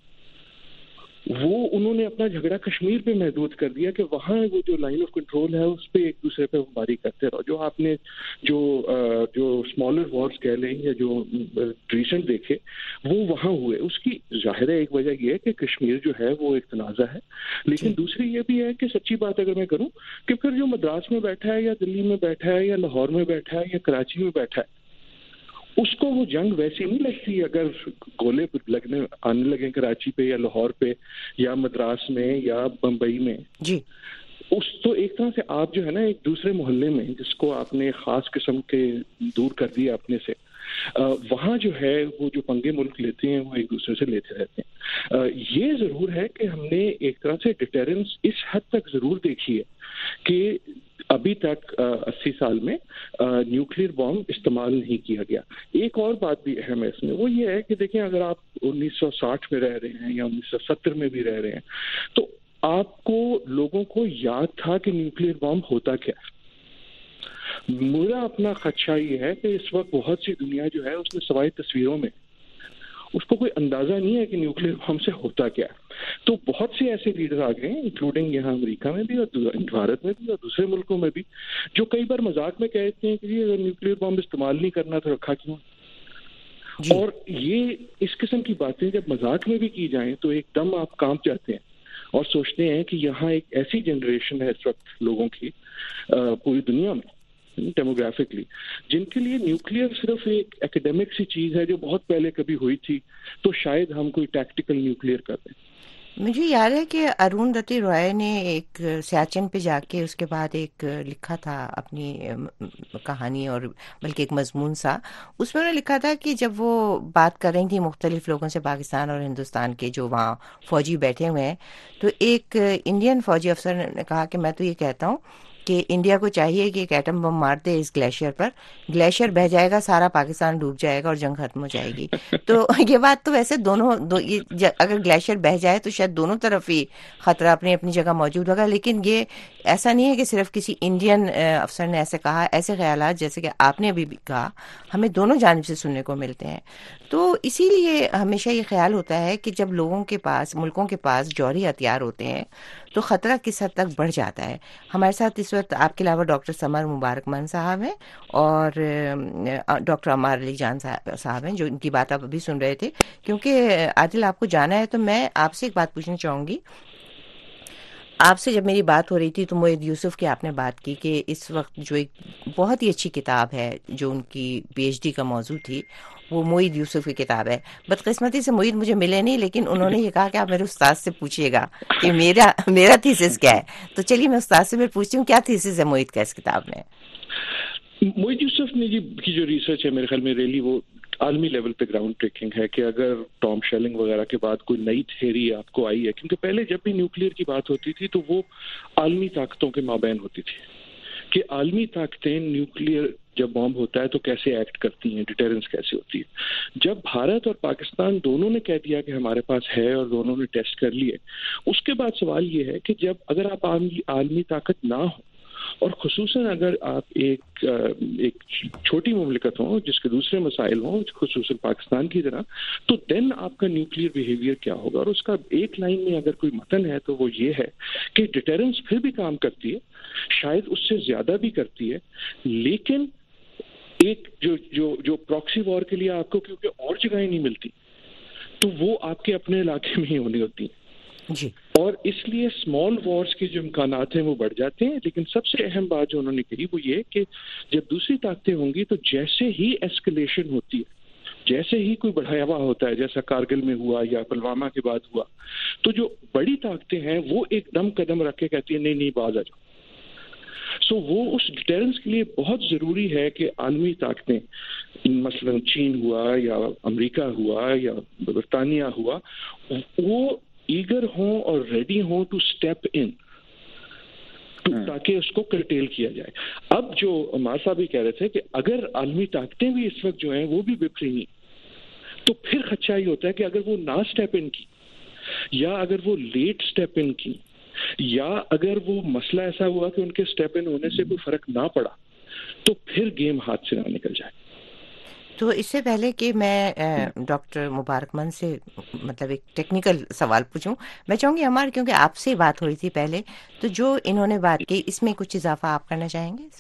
S6: وہ انہوں نے اپنا جھگڑا کشمیر پہ محدود کر دیا کہ وہاں وہ جو لائن آف کنٹرول ہے اس پہ ایک دوسرے پہ بمباری کرتے رہو۔ جو آپ نے جو اسمالر وارز کہہ لیں یا جو ریسنٹ دیکھے وہ وہاں ہوئے، اس کی ظاہر ہے ایک وجہ یہ ہے کہ کشمیر جو ہے وہ ایک تنازع ہے، لیکن دوسری یہ بھی ہے کہ سچی بات اگر میں کروں کہ پھر جو مدراس میں بیٹھا ہے یا دلی میں بیٹھا ہے یا لاہور میں بیٹھا ہے یا کراچی میں بیٹھا ہے، اس کو وہ جنگ ویسی نہیں لگتی اگر گولے آنے لگیں کراچی پہ یا لاہور پہ یا مدراس میں یا بمبئی میں۔
S2: جی
S6: تو ایک طرح سے آپ جو ہے نا ایک دوسرے محلے میں جس کو آپ نے خاص قسم کے دور کر دیا اپنے سے، وہاں جو ہے وہ جو پنگے ملک لیتے ہیں وہ ایک دوسرے سے لیتے رہتے ہیں۔ یہ ضرور ہے کہ ہم نے ایک طرح سے ڈیٹرنس اس حد تک ضرور دیکھی ہے کہ ابھی تک 80 سال میں نیوکلیئر بامب استعمال نہیں کیا گیا۔ ایک اور بات بھی اہم ہے اس میں، وہ یہ ہے کہ دیکھیں اگر آپ 1960 میں رہ رہے ہیں یا 1970 میں بھی رہ رہے ہیں تو آپ کو لوگوں کو یاد تھا کہ نیوکلیئر بامب ہوتا کیا ہے۔ میرا اپنا خدشہ یہ ہے کہ اس وقت بہت سی دنیا جو ہے اس میں سوائے تصویروں میں اس کو کوئی اندازہ نہیں ہے کہ نیوکلیئر بامب سے ہوتا کیا ہے۔ تو بہت سے ایسے لیڈر آ گئے ہیں انکلوڈنگ یہاں امریکہ میں بھی اور بھارت میں بھی اور دوسرے ملکوں میں بھی، جو کئی بار مذاق میں کہتے ہیں کہ اگر نیوکلیئر بامب استعمال نہیں کرنا تو رکھا کیوں۔ اور یہ اس قسم کی باتیں جب مذاق میں بھی کی جائیں تو ایک دم آپ کانپ جاتے ہیں اور سوچتے ہیں کہ یہاں ایک ایسی جنریشن ہے اس وقت لوگوں کی پوری دنیا میں ڈیموگرافکلی جن کے لیے نیوکلیئر صرف ایک ایکیڈیمک سی چیز ہے جو بہت پہلے کبھی ہوئی تھی، تو شاید ہم کوئی ٹیکٹیکل نیوکلیئر کر دیں۔
S2: مجھے یاد ہے کہ ارون رتی رائے نے ایک سیاچن پہ جا کے اس کے بعد ایک لکھا تھا اپنی کہانی اور بلکہ ایک مضمون سا، اس میں انہوں نے لکھا تھا کہ جب وہ بات کر رہی تھی مختلف لوگوں سے پاکستان اور ہندوستان کے جو وہاں فوجی بیٹھے ہوئے ہیں، تو ایک انڈین فوجی افسر نے کہا کہ میں تو یہ کہتا ہوں کہ انڈیا کو چاہیے کہ ایک ایٹم بم مار دے اس گلیشیئر پر، گلیشیئر بہہ جائے گا، سارا پاکستان ڈوب جائے گا اور جنگ ختم ہو جائے گی۔ تو یہ بات تو ویسے اگر گلیشیئر بہہ جائے تو شاید دونوں طرف ہی خطرہ اپنی اپنی جگہ موجود ہوگا، لیکن یہ ایسا نہیں ہے کہ صرف کسی انڈین افسر نے ایسے کہا۔ ایسے خیالات جیسے کہ آپ نے ابھی بھی کہا ہمیں دونوں جانب سے سننے کو ملتے ہیں۔ تو اسی لیے ہمیشہ یہ خیال ہوتا ہے کہ جب لوگوں کے پاس، ملکوں کے پاس جوہری ہتھیار ہوتے ہیں تو خطرہ کس حد تک بڑھ جاتا ہے. ہمارے ساتھ اس وقت آپ کے علاوہ ڈاکٹر سمر مبارک من صاحب ہیں اور ڈاکٹر عمار علی جان صاحب ہیں، جو ان کی بات آپ ابھی سن رہے تھے. کیونکہ عادل آپ کو جانا ہے تو میں آپ سے ایک بات پوچھنا چاہوں گی. آپ سے جب میری بات ہو رہی تھی تو معید یوسف کی آپ نے بات کی کہ اس وقت جو ایک بہت ہی اچھی کتاب ہے جو ان کی پی ایچ ڈی کا موضوع تھی وہ معید یوسف کی کتاب ہے. بدقسمتی سے معید مجھے ملے نہیں، لیکن انہوں نے یہ کہا کہ آپ میرے استاد سے پوچھیے گا کہ میرا تھیسس کیا ہے. تو چلیے میں استاد سے پھر پوچھتی ہوں کیا تھیسس ہے معید کا اس کتاب میں.
S6: معید یوسف نے کی جو ریسرچ ہے میرے خیال میں ریلی وہ عالمی لیول پہ گراؤنڈ بریکنگ ہے کہ اگر ٹام شیلنگ وغیرہ کے بعد کوئی نئی تھیوری آپ کو آئی ہے، کیونکہ پہلے جب بھی نیوکلیئر کی بات ہوتی تھی تو وہ عالمی طاقتوں کے مابین ہوتی تھی کہ عالمی طاقتیں نیوکلیئر جب بام ہوتا ہے تو کیسے ایکٹ کرتی ہیں، ڈیٹرنس کیسے ہوتی ہے. جب بھارت اور پاکستان دونوں نے کہہ دیا کہ ہمارے پاس ہے اور دونوں نے ٹیسٹ کر لیے، اس کے بعد سوال یہ ہے کہ جب اگر آپ عالمی طاقت نہ ہو اور خصوصاً اگر آپ ایک چھوٹی مملکت ہوں جس کے دوسرے مسائل ہوں خصوصاً پاکستان کی طرح، تو دین آپ کا نیوکلیئر بیہیویئر کیا ہوگا. اور اس کا ایک لائن میں اگر کوئی متن ہے تو وہ یہ ہے کہ ڈیٹرنس پھر بھی کام کرتی ہے، شاید اس سے زیادہ بھی کرتی ہے، لیکن ایک جو پراکسی وار کے لیے آپ کو کیونکہ اور جگہیں نہیں ملتی تو وہ آپ کے اپنے علاقے میں ہی ہونی ہوتی ہیں
S2: جی. اور
S6: اس لیے اسمال وارز کے جو امکانات ہیں وہ بڑھ جاتے ہیں. لیکن سب سے اہم بات جو انہوں نے کہی وہ یہ کہ جب دوسری طاقتیں ہوں گی تو جیسے ہی ایسکلیشن ہوتی ہے، جیسے ہی کوئی بڑھاوا ہوتا ہے جیسا کارگل میں ہوا یا پلوامہ کے بعد ہوا، تو جو بڑی طاقتیں ہیں وہ ایک دم قدم رکھ کے کہتی ہیں نہیں باز آ جاؤ. سو وہ اس ڈیٹرنس کے لیے بہت ضروری ہے کہ عالمی طاقتیں مثلا چین ہوا یا امریکہ ہوا یا برطانیہ ہوا وہ ایگر ہوں اور ریڈی ہوں ٹو اسٹیپ ان تاکہ اس کو کرٹیل کیا جائے. اب جو عمار صاحب کہہ رہے تھے کہ اگر عالمی طاقتیں بھی اس وقت جو ہیں وہ بھی بکھری نہیں تو پھر خدشہ یہ ہوتا ہے کہ اگر وہ نہ اسٹیپ ان کی یا اگر وہ لیٹ اسٹیپ ان کی یا اگر وہ مسئلہ ایسا ہوا کہ ان کے اسٹیپ ان ہونے سے کوئی فرق نہ پڑا تو پھر گیم ہاتھ سے نہ نکل جائے.
S2: تو اس سے پہلے کہ میں ڈاکٹر مبارک من سے مطلب ایک ٹیکنیکل سوال پوچھوں، میں چاہوں گی ہمارے کیونکہ آپ سے بات ہو رہی تھی پہلے، تو جو انہوں نے بات کی اس میں کچھ اضافہ آپ کرنا چاہیں گے؟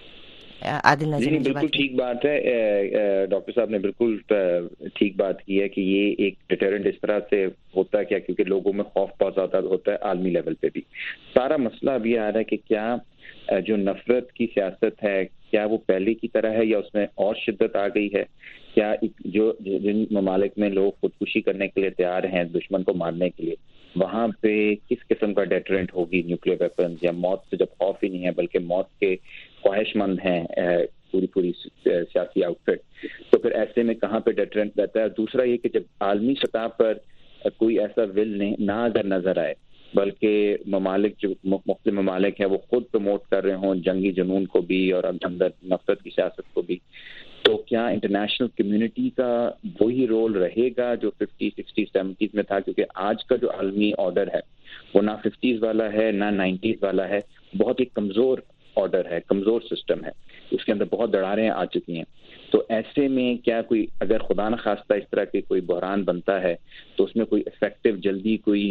S2: عادل نظیر
S5: جی بالکل ٹھیک بات ہے. ڈاکٹر صاحب نے بالکل ٹھیک بات کی ہے کہ یہ ایک ڈیٹرنٹ اس طرح سے ہوتا ہے کیا کیونکہ لوگوں میں خوف بہت زیادہ ہوتا ہے عالمی لیول پہ بھی. سارا مسئلہ اب یہ آ رہا ہے کہ کیا جو نفرت کی سیاست ہے کیا وہ پہلے کی طرح ہے یا اس میں اور شدت آ گئی ہے؟ کیا جو جن ممالک میں لوگ خودکشی کرنے کے لیے تیار ہیں دشمن کو مارنے کے لیے، وہاں پہ کس قسم کا ڈیٹرنٹ ہوگی نیوکلیئر ویپنز، یا موت سے جب خوف ہی نہیں ہے بلکہ موت کے خواہش مند ہیں پوری سیاسی آؤٹ فٹ، تو پھر ایسے میں کہاں پہ ڈیٹرنٹ رہتا ہے؟ دوسرا یہ کہ جب عالمی سطح پر کوئی ایسا ول نہ اگر نظر آئے بلکہ ممالک جو مختلف ممالک ہیں وہ خود پروموٹ کر رہے ہوں جنگی جنون کو بھی اور اندر نفرت کی سیاست کو بھی، تو کیا انٹرنیشنل کمیونٹی کا وہی رول رہے گا جو 50s 60s 70s میں تھا؟ کیونکہ آج کا جو عالمی آرڈر ہے وہ نہ 50s والا ہے نہ 90s والا ہے، بہت ہی کمزور آرڈر ہے، کمزور سسٹم ہے، اس کے اندر بہت دراڑیں آ چکی ہیں. تو ایسے میں کیا کوئی اگر خدا نہ خواستہ اس طرح کے کوئی بحران بنتا ہے تو اس میں کوئی افیکٹو جلدی کوئی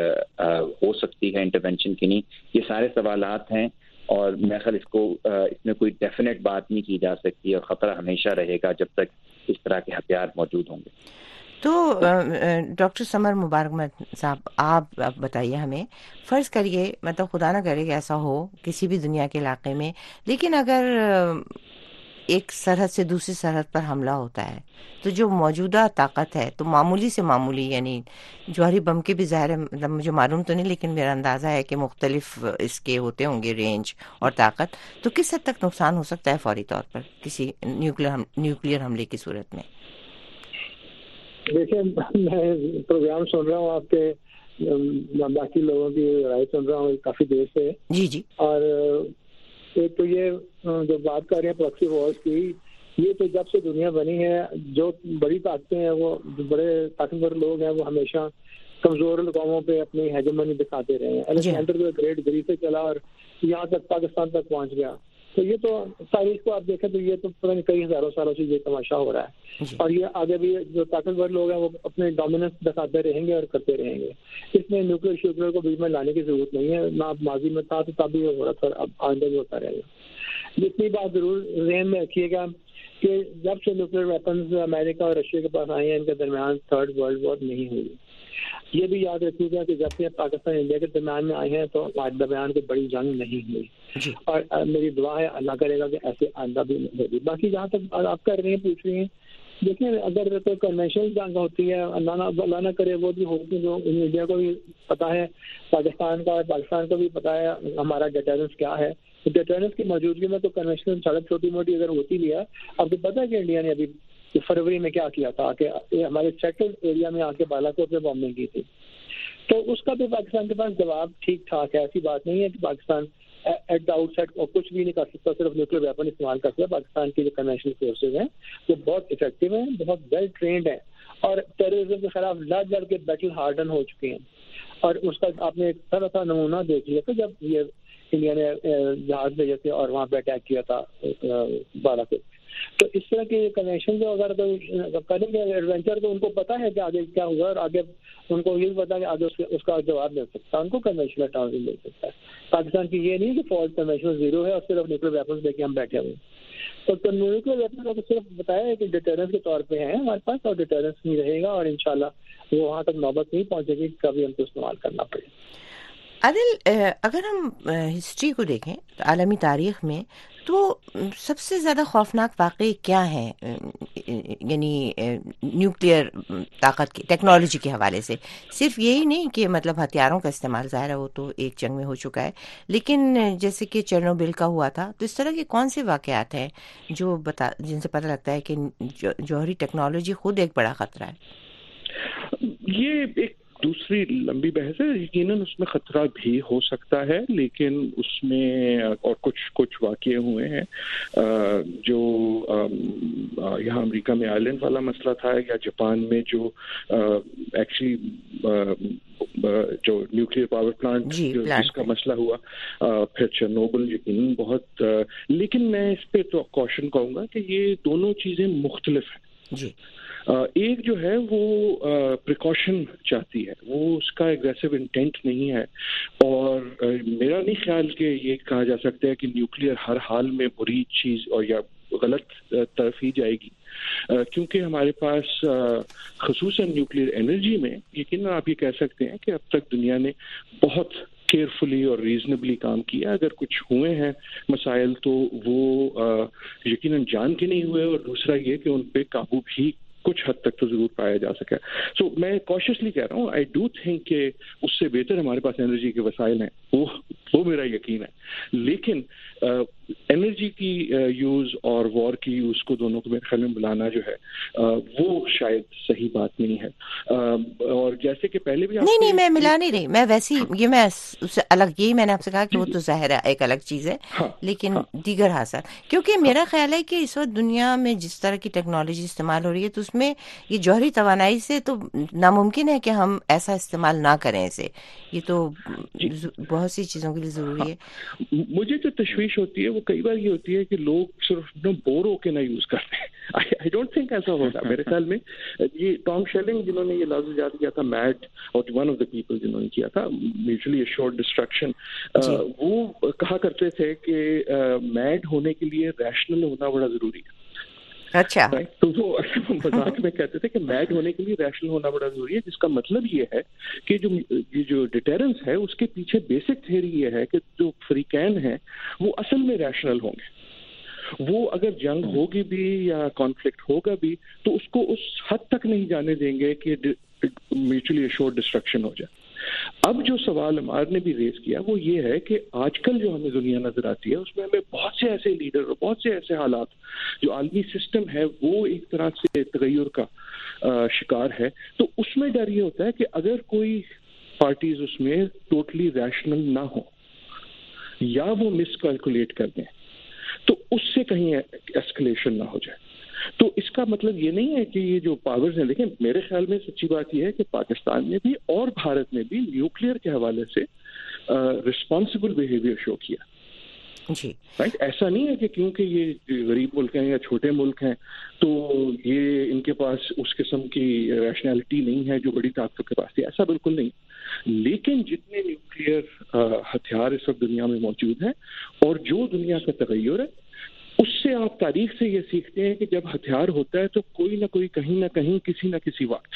S5: ہو سکتی ہے انٹرونشن کی نہیں؟ یہ سارے سوالات ہیں اور میرے خیال اس میں کوئی ڈیفینیٹ بات نہیں کی جا سکتی اور خطرہ ہمیشہ رہے گا جب تک اس طرح کے ہتھیار موجود ہوں گے.
S2: تو ڈاکٹر سمر مبارک صاحب آپ بتائیے ہمیں، فرض کریے مطلب خدا نہ کرے کہ ایسا ہو کسی بھی دنیا کے علاقے میں، لیکن اگر ایک سرحد سے دوسری سرحد پر حملہ ہوتا ہے تو جو موجودہ طاقت ہے تو معمولی سے معمولی، یعنی جوہری بم کے بھی ظاہر ہے مطلب مجھے معلوم تو نہیں لیکن میرا اندازہ ہے کہ مختلف اس کے ہوتے ہوں گے رینج اور طاقت، تو کس حد تک نقصان ہو سکتا ہے فوری طور پر کسی نیوکلیئر حملے کی صورت میں؟
S3: دیکھیں میں پروگرام سن رہا ہوں آپ کے، باقی لوگوں کی رائے سن رہا ہوں کافی دیر سے.
S2: جی
S3: اور ایک تو یہ جو بات کر رہے ہیں پراکسی وارز کی، یہ تو جب سے دنیا بنی ہے جو بڑی طاقتیں ہیں وہ بڑے طاقتور لوگ ہیں وہ ہمیشہ کمزور قوموں پہ اپنی ہیجمنی دکھاتے رہے ہیں. الیگزینڈر دی گریٹ گریس سے چلا اور یہاں تک پاکستان تک پہنچ گیا. تو یہ تو تاریخ کو آپ دیکھیں تو یہ تو پتہ نہیں کئی ہزاروں سالوں سے یہ تماشا ہو رہا ہے, اور یہ آگے بھی جو طاقتور لوگ ہیں وہ اپنے ڈومیننس دکھاتے رہیں گے اور کرتے رہیں گے. اس میں نیوکلیر شیوکلیر کو بیچ میں لانے کی ضرورت نہیں ہے, نہ ماضی میں تھا تو تب بھی ہو رہا تھا, اب آئندہ بھی ہوتا رہے گا. اتنی بات ضرور ذہن میں رکھیے گا کہ جب سے نیوکلیر ویپنز امریکہ اور رشیا کے پاس آئے ہیں ان کے درمیان تھرڈ ورلڈ وار نہیں ہوئی. یہ بھی یاد رکھیے گا کہ جب سے پاکستان انڈیا کے درمیان میں آئے ہیں تو درمیان کوئی بڑی جنگ نہیں ہوئی, اور میری دعا ہے اللہ کرے گا کہ ایسے آئندہ بھی نہیں ہوگی. باقی جہاں تک آپ کر رہے ہیں پوچھ رہی ہیں, دیکھیں اگر کوئی کنونشنل جنگ ہوتی ہے اللہ نہ کرے وہ بھی ہوتی, جو انڈیا کو بھی پتہ ہے, پاکستان کو بھی پتہ ہے ہمارا ڈیٹرنس کیا ہے. ڈیٹرنس کی موجودگی میں تو کنونشنل سڑک چھوٹی موٹی اگر ہوتی بھی ہے, آپ کو پتہ ہے کہ انڈیا نے ابھی فروری میں کیا کیا تھا کہ ہمارے سیکٹر ایریا میں آ کے بالاکوٹ میں بامبنگ کی تھی. تو اس کا بھی پاکستان کے پاس جواب ٹھیک ٹھاک ہے. ایسی بات نہیں ہے کہ Pakistan at the outside کچھ بھی نہیں کر سکتا, صرف نیوکلیر ویپن استعمال کر سکتا. پاکستان کی جو کنونشنل فورسز ہیں وہ بہت افیکٹو ہیں, بہت ویل ٹرینڈ ہیں, اور ٹیررزم کے خلاف لڑ کے بیٹل ہارڈن ہو چکے ہیں. اور اس کا آپ نے ایک طرح کا نمونہ دیکھ لیا تھا جب یہ انڈیا نے جہاز بھیجے تھے اور وہاں پہ اٹیک کیا تھا بالاکوٹ. تو اس طرح کے کنوینشن جو اگر کریں گے ایڈونچر, تو ان کو پتہ ہے کہ آگے کیا ہوگا, اور آگے ان کو یہ پتا ہے کہ آگے اس کا جواب مل سکتا ہے, ان کو کنوینشنل ٹرمز مل سکتا ہے. پاکستان کی یہ نہیں کہ فوج کنوینشنل زیرو ہے اور صرف نیوکلیر ویپنز لے کے ہم بیٹھے ہوئے. تو نیوکلیر ویپن کو صرف بتایا ہے کہ ڈیٹرنس کے طور پہ ہے ہمارے پاس, اور ڈیٹرنس نہیں رہے گا, اور انشاءاللہ وہ وہاں تک نوبت نہیں پہنچے گی کبھی ہم کو استعمال کرنا پڑے.
S2: عادل, اگر ہم ہسٹری کو دیکھیں عالمی تاریخ میں, تو سب سے زیادہ خوفناک واقعے کیا ہیں, یعنی نیوکلیئر طاقت کی ٹیکنالوجی کے حوالے سے؟ صرف یہی نہیں کہ مطلب ہتھیاروں کا استعمال, ظاہر ہے وہ تو ایک جنگ میں ہو چکا ہے, لیکن جیسے کہ چرنوبل کا ہوا تھا, تو اس طرح کے کون سے واقعات ہیں جو جن سے پتہ لگتا ہے کہ جوہری ٹیکنالوجی خود ایک بڑا خطرہ ہے؟
S6: یہ ایک دوسری لمبی بحث ہے. یقیناً اس میں خطرہ بھی ہو سکتا ہے, لیکن اس میں اور کچھ واقعے ہوئے ہیں جو یہاں امریکہ میں آئلینڈ والا مسئلہ تھا, یا جاپان میں جو ایکچولی جو نیوکلیر پاور پلانٹ جس کا مسئلہ ہوا, پھر چرنوبل یقیناً بہت. لیکن میں اس پہ تو کوشن کہوں گا کہ یہ دونوں چیزیں مختلف ہیں. ایک جو ہے وہ پریکاشن چاہتی ہے, وہ اس کا ایگریسو انٹینٹ نہیں ہے, اور میرا نہیں خیال کہ یہ کہا جا سکتا ہے کہ نیوکلیئر ہر حال میں بری چیز اور یا غلط طرف ہی جائے گی, کیونکہ ہمارے پاس خصوصاً نیوکلیئر انرجی میں یقیناً آپ یہ کہہ سکتے ہیں کہ اب تک دنیا نے بہت کیئرفلی اور ریزنبلی کام کیا. اگر کچھ ہوئے ہیں مسائل تو وہ یقیناً جان کے نہیں ہوئے, اور دوسرا یہ کہ ان پہ قابو بھی کچھ حد تک تو ضرور پایا جا سکا. سو میں کوششلی کہہ رہا ہوں, آئی ڈو تھنک کہ اس سے بہتر ہمارے پاس انرجی کے وسائل ہیں, وہ میرا یقین ہے. لیکن انرجی کی یوز اور وار کی یوز کو دونوں کو میرے خیال میں بلانا جو ہے وہ شاید صحیح بات نہیں ہے. اور جیسے کہ پہلے بھی
S2: نہیں میں ملا نہیں رہی, میں ویسی یہ میں اس سے الگ, یہی میں نے آپ سے کہا کہ وہ تو ظاہر ہے ایک الگ چیز ہے, لیکن دیگر حاصل, کیونکہ میرا خیال ہے کہ اس وقت دنیا میں جس طرح کی ٹیکنالوجی استعمال ہو رہی ہے تو اس میں یہ جوہری توانائی سے تو ناممکن ہے کہ ہم ایسا استعمال نہ کریں اسے. یہ تو بہت سی چیزوں کے لیے ضروری ہے.
S6: مجھے جو تشویش ہوتی ہے وہ کئی بار یہ ہوتی ہے کہ لوگ صرف بور ہو کے نہ یوز کرتے ہیں. آئی ڈونٹ تھنک ایسا ہوگا. میرے خیال میں یہ ٹام شیلنگ جنہوں نے یہ لفظ ایجاد کیا تھا میڈ, اور ون آف دا پیپل جنہوں نے کیا تھا میوچلی ایشورڈ ڈسٹرکشن, وہ کہا کرتے تھے کہ میڈ ہونے کے لیے ریشنل ہونا بڑا ضروری ہے.
S2: اچھا,
S6: تو وہ مذاق میں کہتے تھے کہ میڈ ہونے کے لیے ریشنل ہونا بڑا ضروری ہے, جس کا مطلب یہ ہے کہ جو ڈیٹرنس ہے اس کے پیچھے بیسک تھیوری یہ ہے کہ جو فریقین ہیں وہ اصل میں ریشنل ہوں گے. وہ اگر جنگ ہوگی بھی یا کانفلکٹ ہوگا بھی تو اس کو اس حد تک نہیں جانے دیں گے کہ میوچلی ایشورڈ ڈسٹرکشن ہو جائے. اب جو سوال عمار نے بھی ریز کیا وہ یہ ہے کہ آج کل جو ہمیں دنیا نظر آتی ہے اس میں ہمیں بہت سے ایسے لیڈر اور بہت سے ایسے حالات, جو عالمی سسٹم ہے وہ ایک طرح سے تغیر کا شکار ہے. تو اس میں ڈر یہ ہوتا ہے کہ اگر کوئی پارٹیز اس میں ٹوٹلی ریشنل نہ ہو یا وہ مس کیلکولیٹ کر دیں تو اس سے کہیں ایسکلیشن نہ ہو جائے. تو اس کا مطلب یہ نہیں ہے کہ یہ جو پاورز ہیں, لیکن میرے خیال میں سچی بات یہ ہے کہ پاکستان نے بھی اور بھارت نے بھی نیوکلیئر کے حوالے سے رسپانسبل بیہیویئر شو کیا.
S2: جی
S6: رائٹ. ایسا نہیں ہے کہ کیونکہ یہ غریب ملک ہیں یا چھوٹے ملک ہیں تو یہ ان کے پاس اس قسم کی ریشنلٹی نہیں ہے جو بڑی طاقتوں کے پاس تھی. ایسا بالکل نہیں. لیکن جتنے نیوکلیئر ہتھیار اس وقت دنیا میں موجود ہیں اور جو دنیا کا تغیر ہے اس سے آپ تاریخ سے یہ سیکھتے ہیں کہ جب ہتھیار ہوتا ہے تو کوئی نہ کوئی کہیں نہ کہیں کسی نہ کسی وقت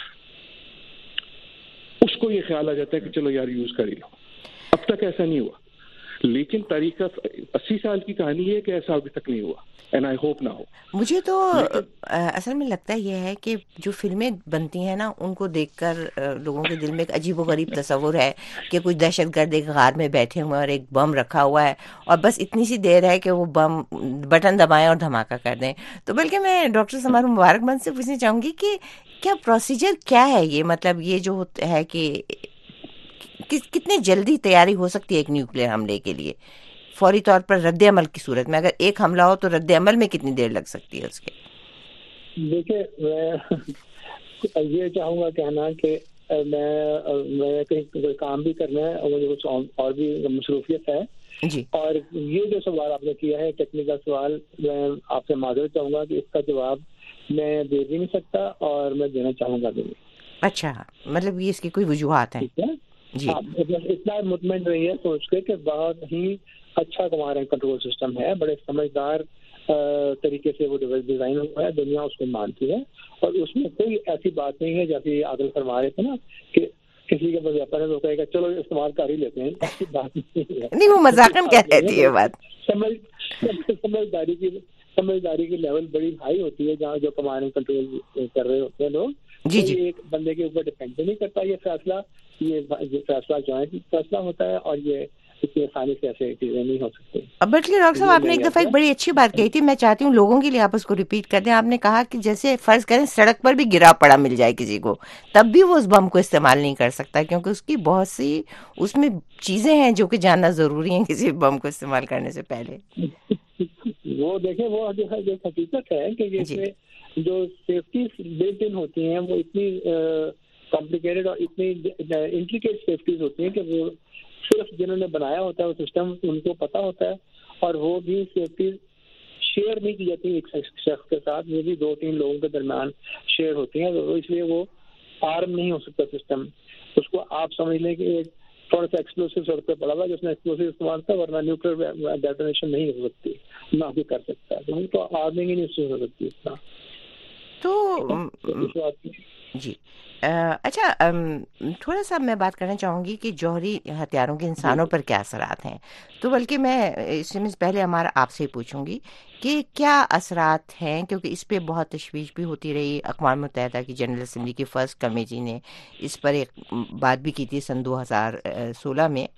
S6: اس کو یہ خیال آ جاتا ہے کہ چلو یار یوز کر ہی لو. اب تک ایسا نہیں ہوا, لیکن تاریخ 80 سال کی کہانی ہے کہ ایسا ابھی تک نہیں ہوا, اینڈ آئی ہوپ نہ ہو.
S2: مجھے تو اصل میں لگتا یہ ہے کہ جو فلمیں بنتی ہیں نا ان کو دیکھ کر لوگوں کے دل میں ایک عجیب و غریب تصور ہے کہ کچھ دہشت گرد ایک غار میں بیٹھے ہوئے ہیں اور ایک بم رکھا ہوا ہے اور بس اتنی سی دیر ہے کہ وہ بم بٹن دبائیں اور دھماکہ کر دیں. تو بلکہ میں ڈاکٹر سمار مبارکمند سے پوچھنا چاہوں گی کہ کیا پروسیجر کیا ہے یہ, مطلب یہ جو ہے کہ کتنے جلدی تیاری ہو سکتی ہے ایک نیوکلیئر حملے کے لیے فوری طور پر رد عمل کی صورت میں؟ اگر ایک حملہ ہو تو رد عمل میں کتنی دیر لگ سکتی ہے اس کے؟
S3: دیکھیں میں یہ چاہوں گا کہنا کہ میں کہیں کوئی کام بھی کرنا ہے اور مجھے کچھ اور بھی مصروفیت ہے
S2: جی.
S3: اور یہ جو سوال آپ نے کیا ہے ٹیکنیکل سوال, میں آپ سے معذرت چاہوں گا کہ اس کا جواب میں دے بھی نہیں سکتا اور میں دینا چاہوں گا بھی نہیں.
S2: اچھا, مطلب یہ اس کی کوئی وجوہات ہیں؟
S3: ٹھیک ہے
S2: جی.
S3: اتنا مطمئن رہیے سوچ کے کہ بہت ہی اچھا ہمارا کنٹرول سسٹم ہے, بڑے سمجھدار طریقے سے وہ ڈیزائن ہوا ہے, دنیا اس کو مانتی ہے اور اس میں کوئی ایسی بات نہیں ہے جیسے عادل فرما رہے تھے نا کہ کسی کے پاس اپنے تو کہے گا چلو استعمال کر ہی لیتے ہیں, ایسی بات نہیں ہے.
S2: نہیں, وہ مذاقن کہہ رہتی ہے بات.
S3: سمجھداری کی لیول بڑی ہائی ہوتی ہے جہاں جو کمانڈ کنٹرول کر رہے ہوتے ہیں لوگ.
S2: جی جی.
S3: ایک بندے کے اوپر ڈپینڈ نہیں کرتا یہ فیصلہ, یہ فیصلہ جوائنٹ فیصلہ ہوتا ہے اور یہ اتنی آسانی سے ایسے چیزیں نہیں ہو سکتی.
S2: بلکہ ڈاکٹر صاحب آپ نے ایک دفعہ ایک بڑی اچھی بات کہی تھی, میں چاہتی ہوں لوگوں کے لیے آپ اس کو ریپیٹ کر دیں. آپ نے کہا کہ جیسے فرض کریں سڑک پر بھی گرا پڑا مل جائے کسی کو, تب بھی وہ اس بم کو استعمال نہیں کر سکتا کیونکہ اس کی بہت سی اس میں چیزیں ہیں جو کہ جاننا ضروری ہیں کسی بم کو استعمال کرنے سے پہلے.
S3: وہ دیکھیں وہ جو ہے حقیقت ہے کہ یہ جو سیفٹی بلٹ ان ہوتی ہیں وہ اتنی کمپلیکیٹڈ اور اتنی انٹریکیٹ سیفٹیز ہوتی ہیں کہ وہ صرف جنہوں نے بنایا ہوتا ہے وہ سسٹم ان کو پتہ ہوتا ہے, اور وہ بھی سیفٹی شیئر نہیں کی جاتی ایک شخص کے ساتھ, وہ بھی 2-3 لوگوں کے درمیان شیئر ہوتی ہیں, تو اس لیے وہ آرم نہیں ہو سکتا سسٹم. اس کو آپ سمجھ لیں کہ ایک تھوڑا سا ایکسپلوسو سڑک پہ پڑا ہوا جس نے ایکسپلوسو استعمال کیا, ورنہ نیوکلیئر ڈیٹونیشن نہیں ہو سکتی, نہ بھی کر سکتا ہے, تو آرمنگ ہی نہیں ہو سکتی اس کا.
S2: تو جی اچھا, تھوڑا سا میں بات کرنا چاہوں گی کہ جوہری ہتھیاروں کے انسانوں پر کیا اثرات ہیں. تو بلکہ میں اس سے پہلے ہمارا آپ سے پوچھوں گی کہ کیا اثرات ہیں, کیونکہ اس پہ بہت تشویش بھی ہوتی رہی. اقوام متحدہ کی جنرل اسمبلی کی فرسٹ کمیٹی نے اس پر ایک بات بھی کی تھی سن 2016 میں,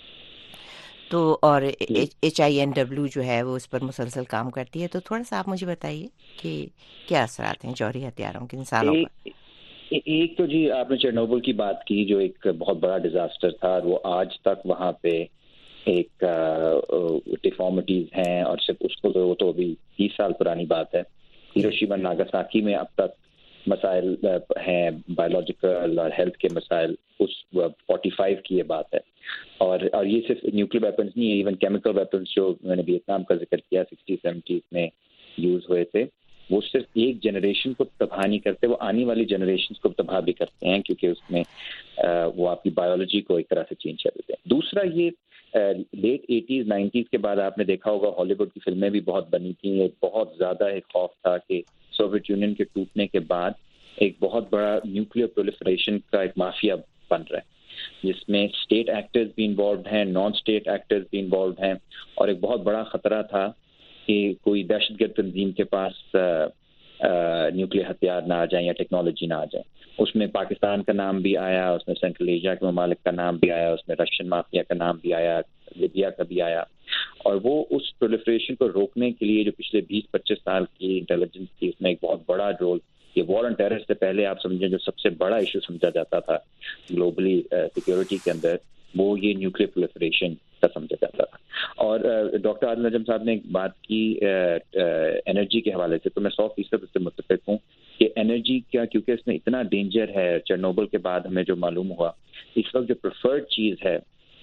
S2: تو اور HINW جو ہے وہ اس پر مسلسل کام کرتی ہے. تو تھوڑا سا آپ مجھے بتائیے کہ کیا اثرات ہیں جوہری ہتھیاروں کے انسانوں پر.
S5: ایک تو جی آپ نے چیرنوبل کی بات کی جو ایک بہت بڑا ڈیزاسٹر تھا, اور وہ آج تک وہاں پہ ایک ڈیفارمیٹیز ہیں, اور صرف اس کو وہ تو ابھی 30 سال پرانی بات ہے. ہیروشیما ناگاساکی میں اب تک مسائل ہیں بایولوجیکل اور ہیلتھ کے مسائل, اس 45 کی یہ بات ہے. اور یہ صرف نیوکلیئر ویپنز نہیں ہے, ایون کیمیکل ویپنز جو میں نے ویتنام کا ذکر کیا 60-70 میں یوز ہوئے تھے, وہ صرف ایک جنریشن کو تباہ نہیں کرتے, وہ آنے والی جنریشنز کو تباہ بھی کرتے ہیں, کیونکہ اس میں وہ آپ کی بایولوجی کو ایک طرح سے چینج کر دیتے ہیں. دوسرا یہ لیٹ 80s 90s کے بعد آپ نے دیکھا ہوگا ہالی ووڈ کی فلمیں بھی بہت بنی تھیں. ایک بہت زیادہ ایک خوف تھا کہ سوویت یونین کے ٹوٹنے کے بعد ایک بہت بڑا نیوکلیئر پرولیفریشن کا ایک مافیا بن رہا ہے, جس میں اسٹیٹ ایکٹرز بھی انوالوڈ ہیں, نان اسٹیٹ ایکٹرز بھی انوالوڈ ہیں, اور ایک بہت بڑا خطرہ تھا کہ کوئی دہشت گرد تنظیم کے پاس نیوکلیئر ہتھیار نہ آ جائیں یا ٹیکنالوجی نہ آ جائیں. اس میں پاکستان کا نام بھی آیا, اس میں سینٹرل ایشیا کے ممالک کا نام بھی آیا, اس میں رشین مافیا کا نام بھی آیا, لیبیا کا بھی آیا. اور وہ اس پرولیفریشن کو روکنے کے لیے جو پچھلے 20-25 سال کی انٹیلیجنس کی, اس میں ایک بہت بڑا رول, یہ وار آن ٹیرر سے پہلے آپ سمجھیں جو سب سے بڑا ایشو سمجھا جاتا تھا گلوبلی سیکیورٹی کے اندر, وہ یہ نیوکلیئر پرولیفریشن کا سمجھا جاتا تھا. اور ڈاکٹر عادل نجم صاحب نے ایک بات کی انرجی کے حوالے سے, تو میں 100% اس سے متفق ہوں کہ انرجی کیا, کیونکہ اس میں اتنا ڈینجر ہے. چیرنوبل کے بعد ہمیں جو معلوم ہوا, اس وقت جو پریفرڈ چیز ہے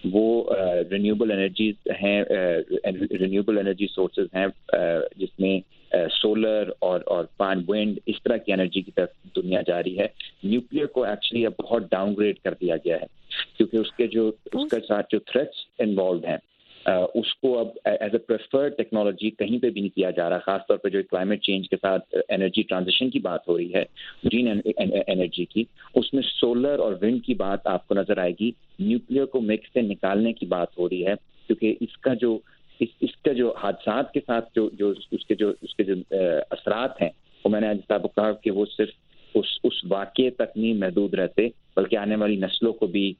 S5: وہ رینیوبل انرجیز ہیں، رینیوبل انرجی سورسز ہیں جس میں سولر اور ونڈ، اس طرح کی انرجی کی طرف دنیا جا رہی ہے. نیوکلیر کو ایکچولی اب بہت ڈاؤن گریڈ کر دیا گیا ہے کیونکہ اس کے ساتھ جو تھریٹس انوالوڈ ہیں اس کو اب ایز اے پریفرڈ ٹیکنالوجی کہیں پہ بھی نہیں کیا جا رہا. خاص طور پہ جو کلائمیٹ چینج کے ساتھ انرجی ٹرانزیشن کی بات ہو رہی ہے، گرین انرجی کی، اس میں سولر اور ونڈ کی بات آپ کو نظر آئے گی. نیوکلیر کو مکس سے نکالنے کی بات ہو رہی ہے کیونکہ اس کا جو حادثات کے ساتھ جو اس کے جو اثرات ہیں، وہ میں نے آج صاحب کو کہا کہ وہ صرف اس واقعے تک نہیں محدود رہتے بلکہ آنے والی نسلوں کو بھی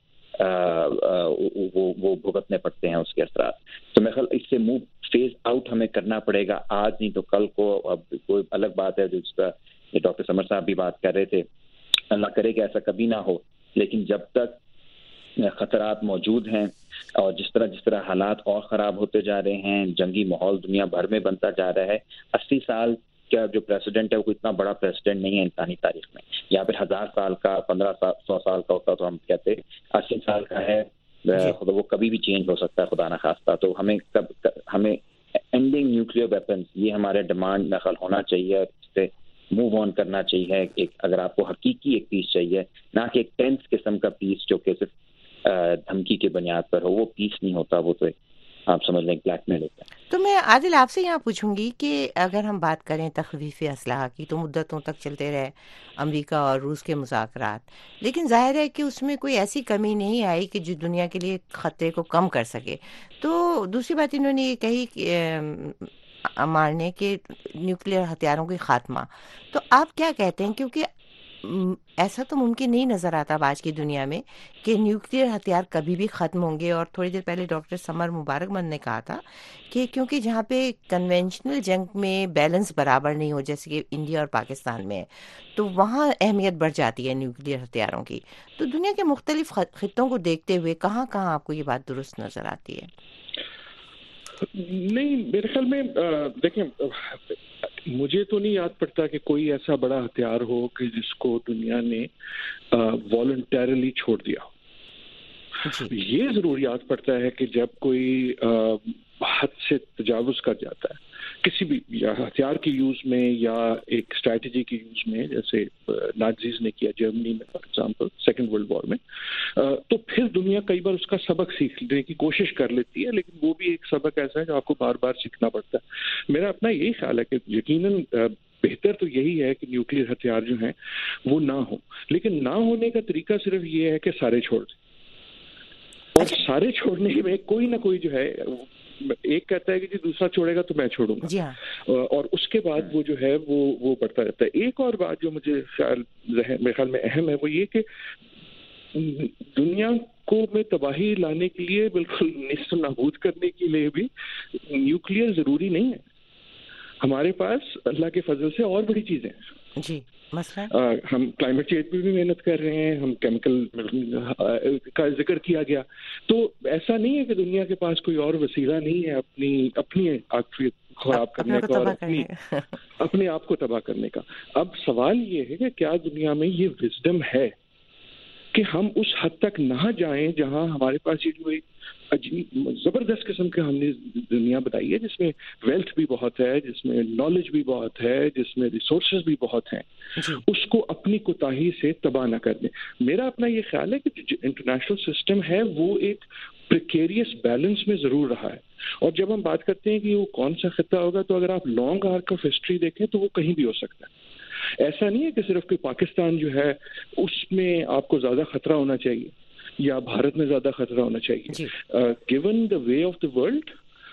S5: وہ بھگتنے پڑتے ہیں اس کے اثرات. تو میرے خیال اس سے موو فیز آؤٹ ہمیں کرنا پڑے گا، آج نہیں تو کل کو. اب کوئی الگ بات ہے جس کا ڈاکٹر سمر صاحب بھی بات کر رہے تھے، اللہ کرے کہ ایسا کبھی نہ ہو، لیکن جب تک خطرات موجود ہیں اور جس طرح حالات اور خراب ہوتے جا رہے ہیں، جنگی ماحول دنیا بھر میں بنتا جا رہا ہے. 80 سال کا جو پریسیڈنٹ ہے وہ اتنا بڑا پریسیڈنٹ نہیں ہے انسانی تاریخ میں، یا پھر 1000 سال کا، 1500 سال کا ہوتا تو ہم کہتے 80 سال کا ہے، وہ کبھی بھی چینج ہو سکتا ہے خدا نہ خواستہ. تو ہمیں اینڈنگ نیوکلیئر ویپنز، یہ ہمارے ڈیمانڈ نقل ہونا چاہیے، اس سے موو آن کرنا چاہیے. اگر آپ کو حقیقی ایک پیس چاہیے، نہ کہ ایک ٹینس قسم کا پیس جو کہ صرف دھمکی کے بنیاد پر ہو، وہ پیس نہیں ہوتا، وہ تو آپ سمجھ لیں بلیک میل ہوتا ہے.
S2: تو میں عادل آپ سے یہاں پوچھوں گی کہ اگر ہم بات کریں تخفیف اسلحہ کی تو مدتوں تک چلتے رہے امریکہ اور روس کے مذاکرات، لیکن ظاہر ہے کہ اس میں کوئی ایسی کمی نہیں آئی کہ جو دنیا کے لیے خطرے کو کم کر سکے. تو دوسری بات انہوں نے یہ کہی کہ مارنے کے نیوکلیئر ہتھیاروں کے خاتمہ، تو آپ کیا کہتے ہیں؟ کیونکہ ایسا تو ممکن نہیں نظر آتا اب آج کی دنیا میں کہ نیوکلیئر ہتھیار کبھی بھی ختم ہوں گے. اور تھوڑی دیر پہلے ڈاکٹر سمر مبارک مند نے کہا تھا کہ کیونکہ جہاں پہ کنونشنل جنگ میں بیلنس برابر نہیں ہو جیسے کہ انڈیا اور پاکستان میں، تو وہاں اہمیت بڑھ جاتی ہے نیوکلیئر ہتھیاروں کی. تو دنیا کے مختلف خطوں کو دیکھتے ہوئے کہاں آپ کو یہ بات درست نظر آتی ہے؟
S6: نہیں، میرے خیال میں دیکھیں، مجھے تو نہیں یاد پڑتا کہ کوئی ایسا بڑا ہتھیار ہو کہ جس کو دنیا نے والنٹیرلی چھوڑ دیا. یہ ضرور یاد پڑتا ہے کہ جب کوئی حد سے تجاوز کر جاتا ہے کسی بھی یا ہتھیار کی یوز میں یا ایک اسٹریٹجی کی یوز میں، جیسے نازیز نے کیا جرمنی میں for example second world war میں، تو پھر دنیا کئی بار اس کا سبق سیکھنے کی کوشش کر لیتی ہے، لیکن وہ بھی ایک سبق ایسا ہے جو آپ کو بار بار سیکھنا پڑتا ہے. میرا اپنا یہی خیال ہے کہ یقیناً بہتر تو یہی ہے کہ نیوکلیئر ہتھیار جو ہیں وہ نہ ہوں، لیکن نہ ہونے کا طریقہ صرف یہ ہے کہ سارے چھوڑ دیں. اور سارے چھوڑنے میں کوئی نہ کوئی جو ہے، ایک کہتا ہے کہ جی دوسرا چھوڑے گا تو میں چھوڑوں گا، اور اس کے بعد وہ جو ہے وہ بڑھتا رہتا ہے. ایک اور بات جو مجھے میرے خیال میں اہم ہے وہ یہ کہ دنیا کو میں تباہی لانے کے لیے، بالکل نیست و نابود کرنے کے لیے بھی نیوکلیئر ضروری نہیں ہے. ہمارے پاس اللہ کے فضل سے اور بڑی چیزیں ہیں.
S2: جی، مثلا
S6: ہم کلائمیٹ چینج پہ بھی محنت کر رہے ہیں، ہم کیمیکل کا ذکر کیا گیا. تو ایسا نہیں ہے کہ دنیا کے پاس کوئی اور وسیلہ نہیں ہے اپنی آگ خراب کرنے کا اور اپنے آپ کو تباہ کرنے کا. اب سوال یہ ہے کہ کیا دنیا میں یہ وزڈم ہے کہ ہم اس حد تک نہ جائیں جہاں ہمارے پاس یہ جو ایک زبردست قسم کا ہم نے دنیا بتائی ہے جس میں ویلتھ بھی بہت ہے، جس میں نالج بھی بہت ہے، جس میں ریسورسز بھی بہت ہیں، اس کو اپنی کوتاہی سے تباہ نہ کر دیں. میرا اپنا یہ خیال ہے کہ جو انٹرنیشنل سسٹم ہے وہ ایک پریکیریس بیلنس میں ضرور رہا ہے. اور جب ہم بات کرتے ہیں کہ وہ کون سا خطہ ہوگا، تو اگر آپ لانگ آرک آف ہسٹری دیکھیں تو وہ کہیں بھی ہو سکتا ہے. ایسا نہیں ہے کہ صرف کہ پاکستان جو ہے اس میں آپ کو زیادہ خطرہ ہونا چاہیے یا بھارت میں زیادہ خطرہ ہونا چاہیے. Given the way of the world,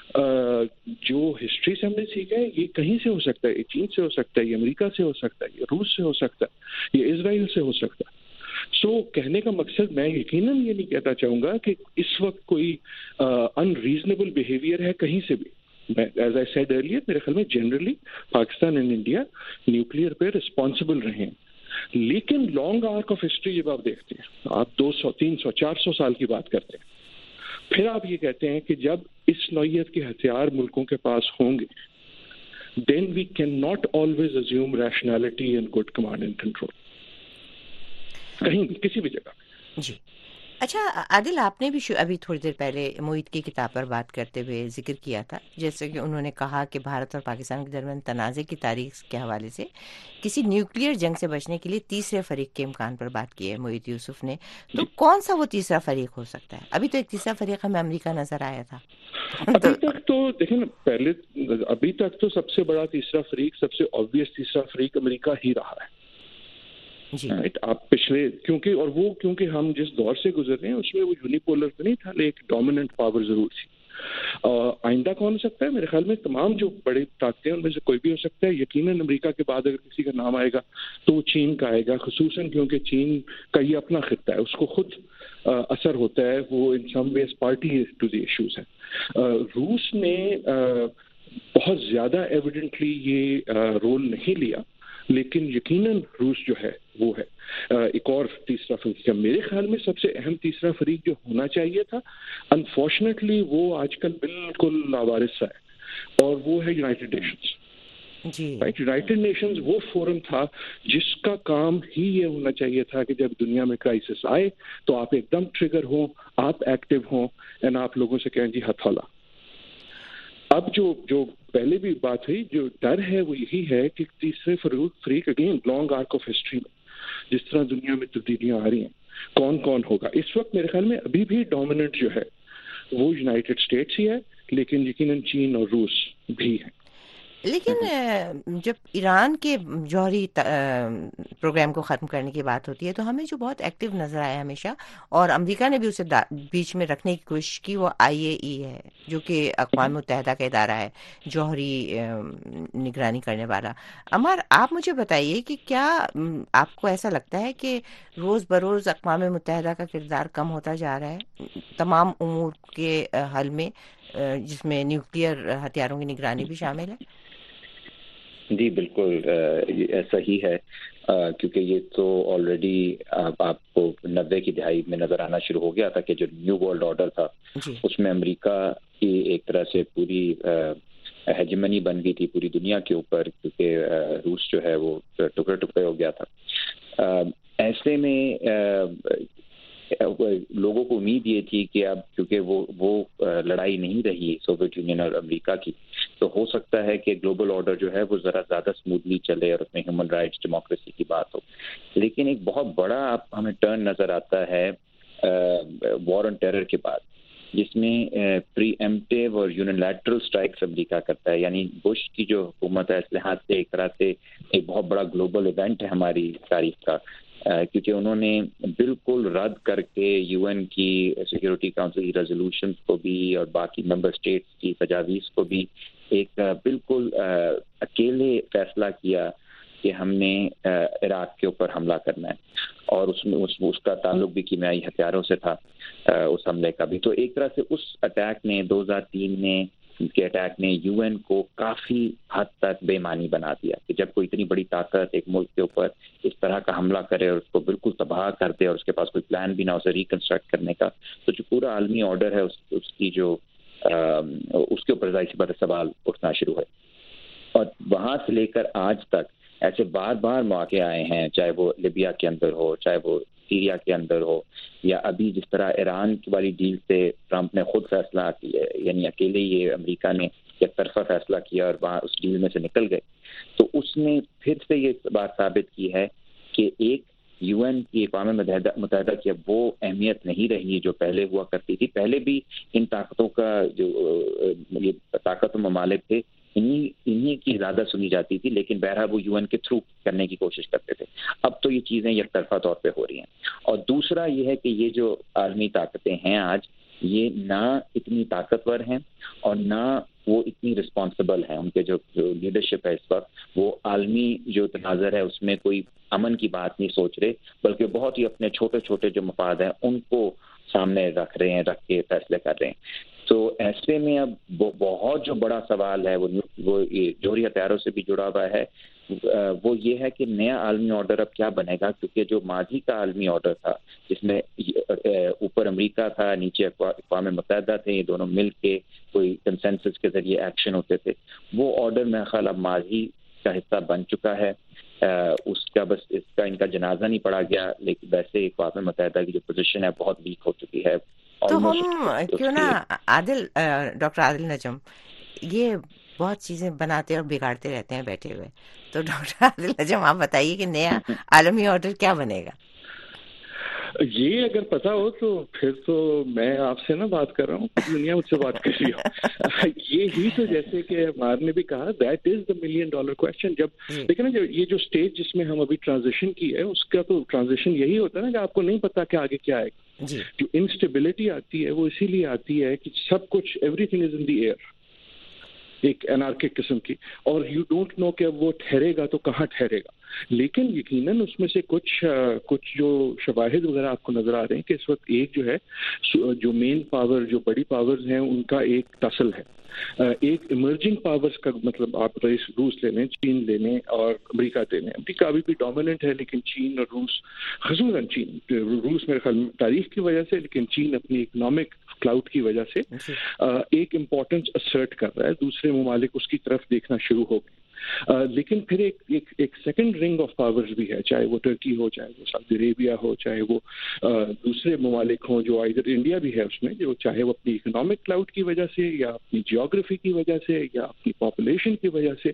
S6: جو ہسٹری سے ہم نے سیکھا ہے یہ کہیں سے ہو سکتا ہے، یہ چین سے ہو سکتا ہے، یہ امریکہ سے ہو سکتا ہے، یہ روس سے ہو سکتا ہے، یہ اسرائیل سے ہو سکتا ہے. سو کہنے کا مقصد میں یقیناً یہ نہیں کہتا چاہوں گا کہ اس وقت کوئی ان ریزنیبل بیہیویئر ہے کہیں سے بھی. ایز آئی سیڈ ارلیئر، میرے خیال میں generally Pakistan and India nuclear پہ رسپانسبل رہے ہیں. لیکن لانگ آرک آف ہسٹری جب آپ دیکھتے ہیں، آپ 200 300 400 سال کی بات کرتے ہیں، پھر آپ یہ کہتے ہیں کہ جب اس نوعیت کے ہتھیار ملکوں کے پاس ہوں گے then we cannot always assume rationality and good command and control کہیں بھی کسی بھی جگہ.
S2: جی اچھا عادل، آپ نے بھی ابھی تھوڑی دیر پہلے معید کی کتاب پر بات کرتے ہوئے ذکر کیا تھا، جیسے کہ انہوں نے کہا کہ بھارت اور پاکستان کے درمیان تنازع کی تاریخ کے حوالے سے کسی نیوکلیئر جنگ سے بچنے کے لیے تیسرے فریق کے امکان پر بات کی ہے معید یوسف نے. تو کون سا وہ تیسرا فریق ہو سکتا ہے؟ ابھی تو ایک تیسرا فریق ہمیں امریکہ نظر آیا تھا.
S6: ابھی تک تو دیکھیں نا، پہلے ابھی تک تو سب سے بڑا تیسرا فریق، سب سے آبویس تیسرا فریق امریکہ ہی رہا ہے.
S2: جی
S6: آپ پچھلے کیونکہ ہم جس دور سے گزر رہے ہیں اس میں وہ یونیپولر تو نہیں تھا، لیکن ڈومیننٹ پاور ضرور تھی. آئندہ کون ہو سکتا ہے؟ میرے خیال میں تمام جو بڑے طاقتیں ان میں سے کوئی بھی ہو سکتا ہے. یقیناً امریکہ کے بعد اگر کسی کا نام آئے گا تو وہ چین کا آئے گا، خصوصاً کیونکہ چین کا یہ اپنا خطہ ہے، اس کو خود اثر ہوتا ہے، وہ in some ways party to the issues ہے. روس نے بہت زیادہ ایویڈنٹلی یہ رول نہیں لیا، لیکن یقیناً روس جو ہے وہ ہے ایک اور تیسرا فریق. میرے خیال میں سب سے اہم تیسرا فریق جو ہونا چاہیے تھا، انفارچونیٹلی وہ آج کل بالکل لاوارث ہے، اور وہ ہے یونائٹڈ نیشنز.
S2: جی
S6: یونائٹڈ نیشنز وہ فورم تھا جس کا کام ہی یہ ہونا چاہیے تھا کہ جب دنیا میں کرائسس آئے تو آپ ایک دم ٹریگر ہوں، آپ ایکٹیو ہوں، اینڈ آپ لوگوں سے کہیں جی ہتھولا. اب جو پہلے بھی بات ہوئی، جو ڈر ہے وہ یہی ہے کہ تیسرے فریق again long arc of history میں جس طرح دنیا میں تبدیلیاں آ رہی ہیں، کون ہوگا. اس وقت میرے خیال میں ابھی بھی ڈومیننٹ جو ہے وہ یونائٹڈ اسٹیٹس ہی ہے، لیکن یقیناً چین اور روس بھی ہیں.
S2: لیکن جب ایران کے جوہری پروگرام کو ختم کرنے کی بات ہوتی ہے تو ہمیں جو بہت ایکٹیو نظر آیا ہمیشہ، اور امریکہ نے بھی اسے بیچ میں رکھنے کی کوشش کی، وہ IAEA ہے، جو کہ اقوام متحدہ کا ادارہ ہے جوہری نگرانی کرنے والا. عمر، آپ مجھے بتائیے کہ کیا آپ کو ایسا لگتا ہے کہ روز بروز اقوام متحدہ کا کردار کم ہوتا جا رہا ہے تمام امور کے حل میں، جس میں نیوکلیئر ہتھیاروں کی نگرانی بھی شامل ہے؟
S5: جی بالکل ایسا ہی ہے، کیونکہ یہ تو آلریڈی آپ کو 90 کی دہائی میں نظر آنا شروع ہو گیا تھا کہ جو نیو ورلڈ آرڈر تھا اس میں امریکہ کی ایک طرح سے پوری ہیجمنی بن گئی تھی پوری دنیا کے اوپر، کیونکہ روس جو ہے وہ ٹکڑے ٹکڑے ہو گیا تھا. ایسے میں لوگوں کو امید یہ تھی کہ اب کیونکہ وہ لڑائی نہیں رہی سوویت یونین اور امریکہ کی، تو ہو سکتا ہے کہ گلوبل آرڈر جو ہے وہ ذرا زیادہ اسموتھلی چلے اور اس میں ہیومن رائٹس، ڈیموکریسی کی بات ہو. لیکن ایک بہت بڑا ہمیں ٹرن نظر آتا ہے وار آن ٹیرر کے بعد، جس میں پری ایمپٹیو اور یونیلیٹرل اسٹرائکس امریکہ کرتا ہے. یعنی بش کی جو حکومت ہے اس لحاظ سے ایک طرح سے ایک بہت بڑا گلوبل ایونٹ ہے ہماری تاریخ کا، کیونکہ انہوں نے بالکل رد کر کے UN کی سیکیورٹی کاؤنسل کی ریزولوشنز کو بھی اور باقی ممبر اسٹیٹس کی تجاویز کو بھی ایک بالکل اکیلے فیصلہ کیا کہ ہم نے عراق کے اوپر حملہ کرنا ہے، اور اس کا تعلق بھی کیمیائی ہتھیاروں سے تھا اس حملے کا بھی. تو ایک طرح سے اس اٹیک نے 2003 کے اٹیک نے UN کو کافی حد تک بے معنی بنا دیا کہ جب کوئی اتنی بڑی طاقت ایک ملک کے اوپر اس طرح کا حملہ کرے اور اس کو بالکل تباہ کر دے اور اس کے پاس کوئی پلان بھی نہ اسے ریکنسٹرکٹ کرنے کا، تو جو پورا عالمی آرڈر ہے اس کی جو اس کے اوپر ظاہر سی بات سوال اٹھنا شروع ہے. اور وہاں سے لے کر آج تک ایسے بار بار مواقع آئے ہیں، چاہے وہ لیبیا کے اندر ہو، چاہے وہ سیریا کے اندر ہو، یا ابھی جس طرح ایران والی ڈیل سے ٹرمپ نے خود فیصلہ کیا، یعنی اکیلے یہ امریکہ نے ایک طرفہ فیصلہ کیا اور وہاں اس ڈیل میں سے نکل گئے. تو اس نے پھر سے یہ بات ثابت کی ہے کہ ایک UN کی اقوام متحدہ کی اب وہ اہمیت نہیں رہی جو پہلے ہوا کرتی تھی. پہلے بھی ان طاقتوں کا جو یہ طاقت و ممالک تھے انہی کی زیادہ سنی جاتی تھی، لیکن بہرحال وہ UN کے تھرو کرنے کی کوشش کرتے تھے. اب تو یہ چیزیں یک طرفہ طور پہ ہو رہی ہیں. اور دوسرا یہ ہے کہ یہ جو عالمی طاقتیں ہیں آج، یہ نہ اتنی طاقتور ہیں اور نہ وہ اتنی رسپانسبل ہیں. ان کے جو لیڈرشپ ہے اس وقت، وہ عالمی جو تناظر ہے اس میں کوئی امن کی بات نہیں سوچ رہے، بلکہ بہت ہی اپنے چھوٹے چھوٹے جو مفاد ہیں ان کو سامنے رکھ کے فیصلے کر رہے ہیں. تو ایسے میں اب بہت جو بڑا سوال ہے وہ جوہری ہتھیاروں سے بھی جڑا ہوا ہے، وہ یہ ہے کہ نیا عالمی آرڈر اب کیا بنے گا. کیونکہ جو ماضی کا عالمی آرڈر تھا جس میں اوپر امریکہ تھا، نیچے اقوام متحدہ تھے، یہ دونوں مل کے کوئی کنسنسس کے ذریعے ایکشن ہوتے تھے، وہ آرڈر میرے خیال اب ماضی کا حصہ بن چکا ہے. اس کا بس اس کا ان کا جنازہ نہیں پڑا گیا، لیکن ویسے اقوام متحدہ کی جو پوزیشن ہے بہت ویک ہو چکی ہے.
S2: تو ہم کیوں نہ ڈاکٹر عادل نجم یہ بہت چیزیں بناتے اور بگاڑتے رہتے ہیں بیٹھے ہوئے، تو ڈاکٹر عادل نجم آپ بتائیے کہ نیا عالمی آرڈر کیا بنے گا؟
S6: یہ اگر پتا ہو تو پھر تو میں آپ سے نہ بات کر رہا ہوں، دنیا مجھ سے بات کر رہی ہو. یہی تو جیسے کہ ہمار نے بھی کہا that is the $1 million question. جب لیکن نا یہ جو اسٹیج جس میں ہم ابھی ٹرانزیشن کی ہے اس کا تو ٹرانزیشن یہی ہوتا ہے نا کہ آپ کو نہیں پتا کہ آگے کیا آئے گا. جو انسٹیبلٹی آتی ہے وہ اسی لیے آتی ہے کہ سب کچھ everything is in the air, ایک انارکک قسم کی، اور یو ڈونٹ نو کہ وہ ٹھہرے گا تو کہاں ٹھہرے گا. لیکن یقیناً اس میں سے کچھ جو شواہد وغیرہ آپ کو نظر آ رہے ہیں کہ اس وقت ایک جو ہے جو مین پاور جو بڑی پاورز ہیں ان کا ایک ٹسل ہے. ایک ایمرجنگ پاورز کا مطلب آپ روس لے لیں، چین لے لیں اور امریکہ لے لیں. امریکہ ابھی بھی ڈومیننٹ ہے لیکن چین اور روس، خصوصاً چین، روس میرے خیال میں تاریخ کی وجہ سے، لیکن چین اپنی اکنامک کلاؤڈ کی وجہ سے ایک امپورٹنس اسرٹ کر رہا ہے. دوسرے ممالک اس کی طرف دیکھنا شروع ہو گئے. لیکن پھر ایک سیکنڈ رنگ آف پاورز بھی ہے، چاہے وہ ٹرکی ہو، چاہے وہ سعودی عربیہ ہو، چاہے وہ دوسرے ممالک ہوں، جو ادھر انڈیا بھی ہے اس میں، جو چاہے وہ اپنی اکنامک کلاؤڈ کی وجہ سے یا اپنی جیوگرافی کی وجہ سے یا اپنی پاپولیشن کی وجہ سے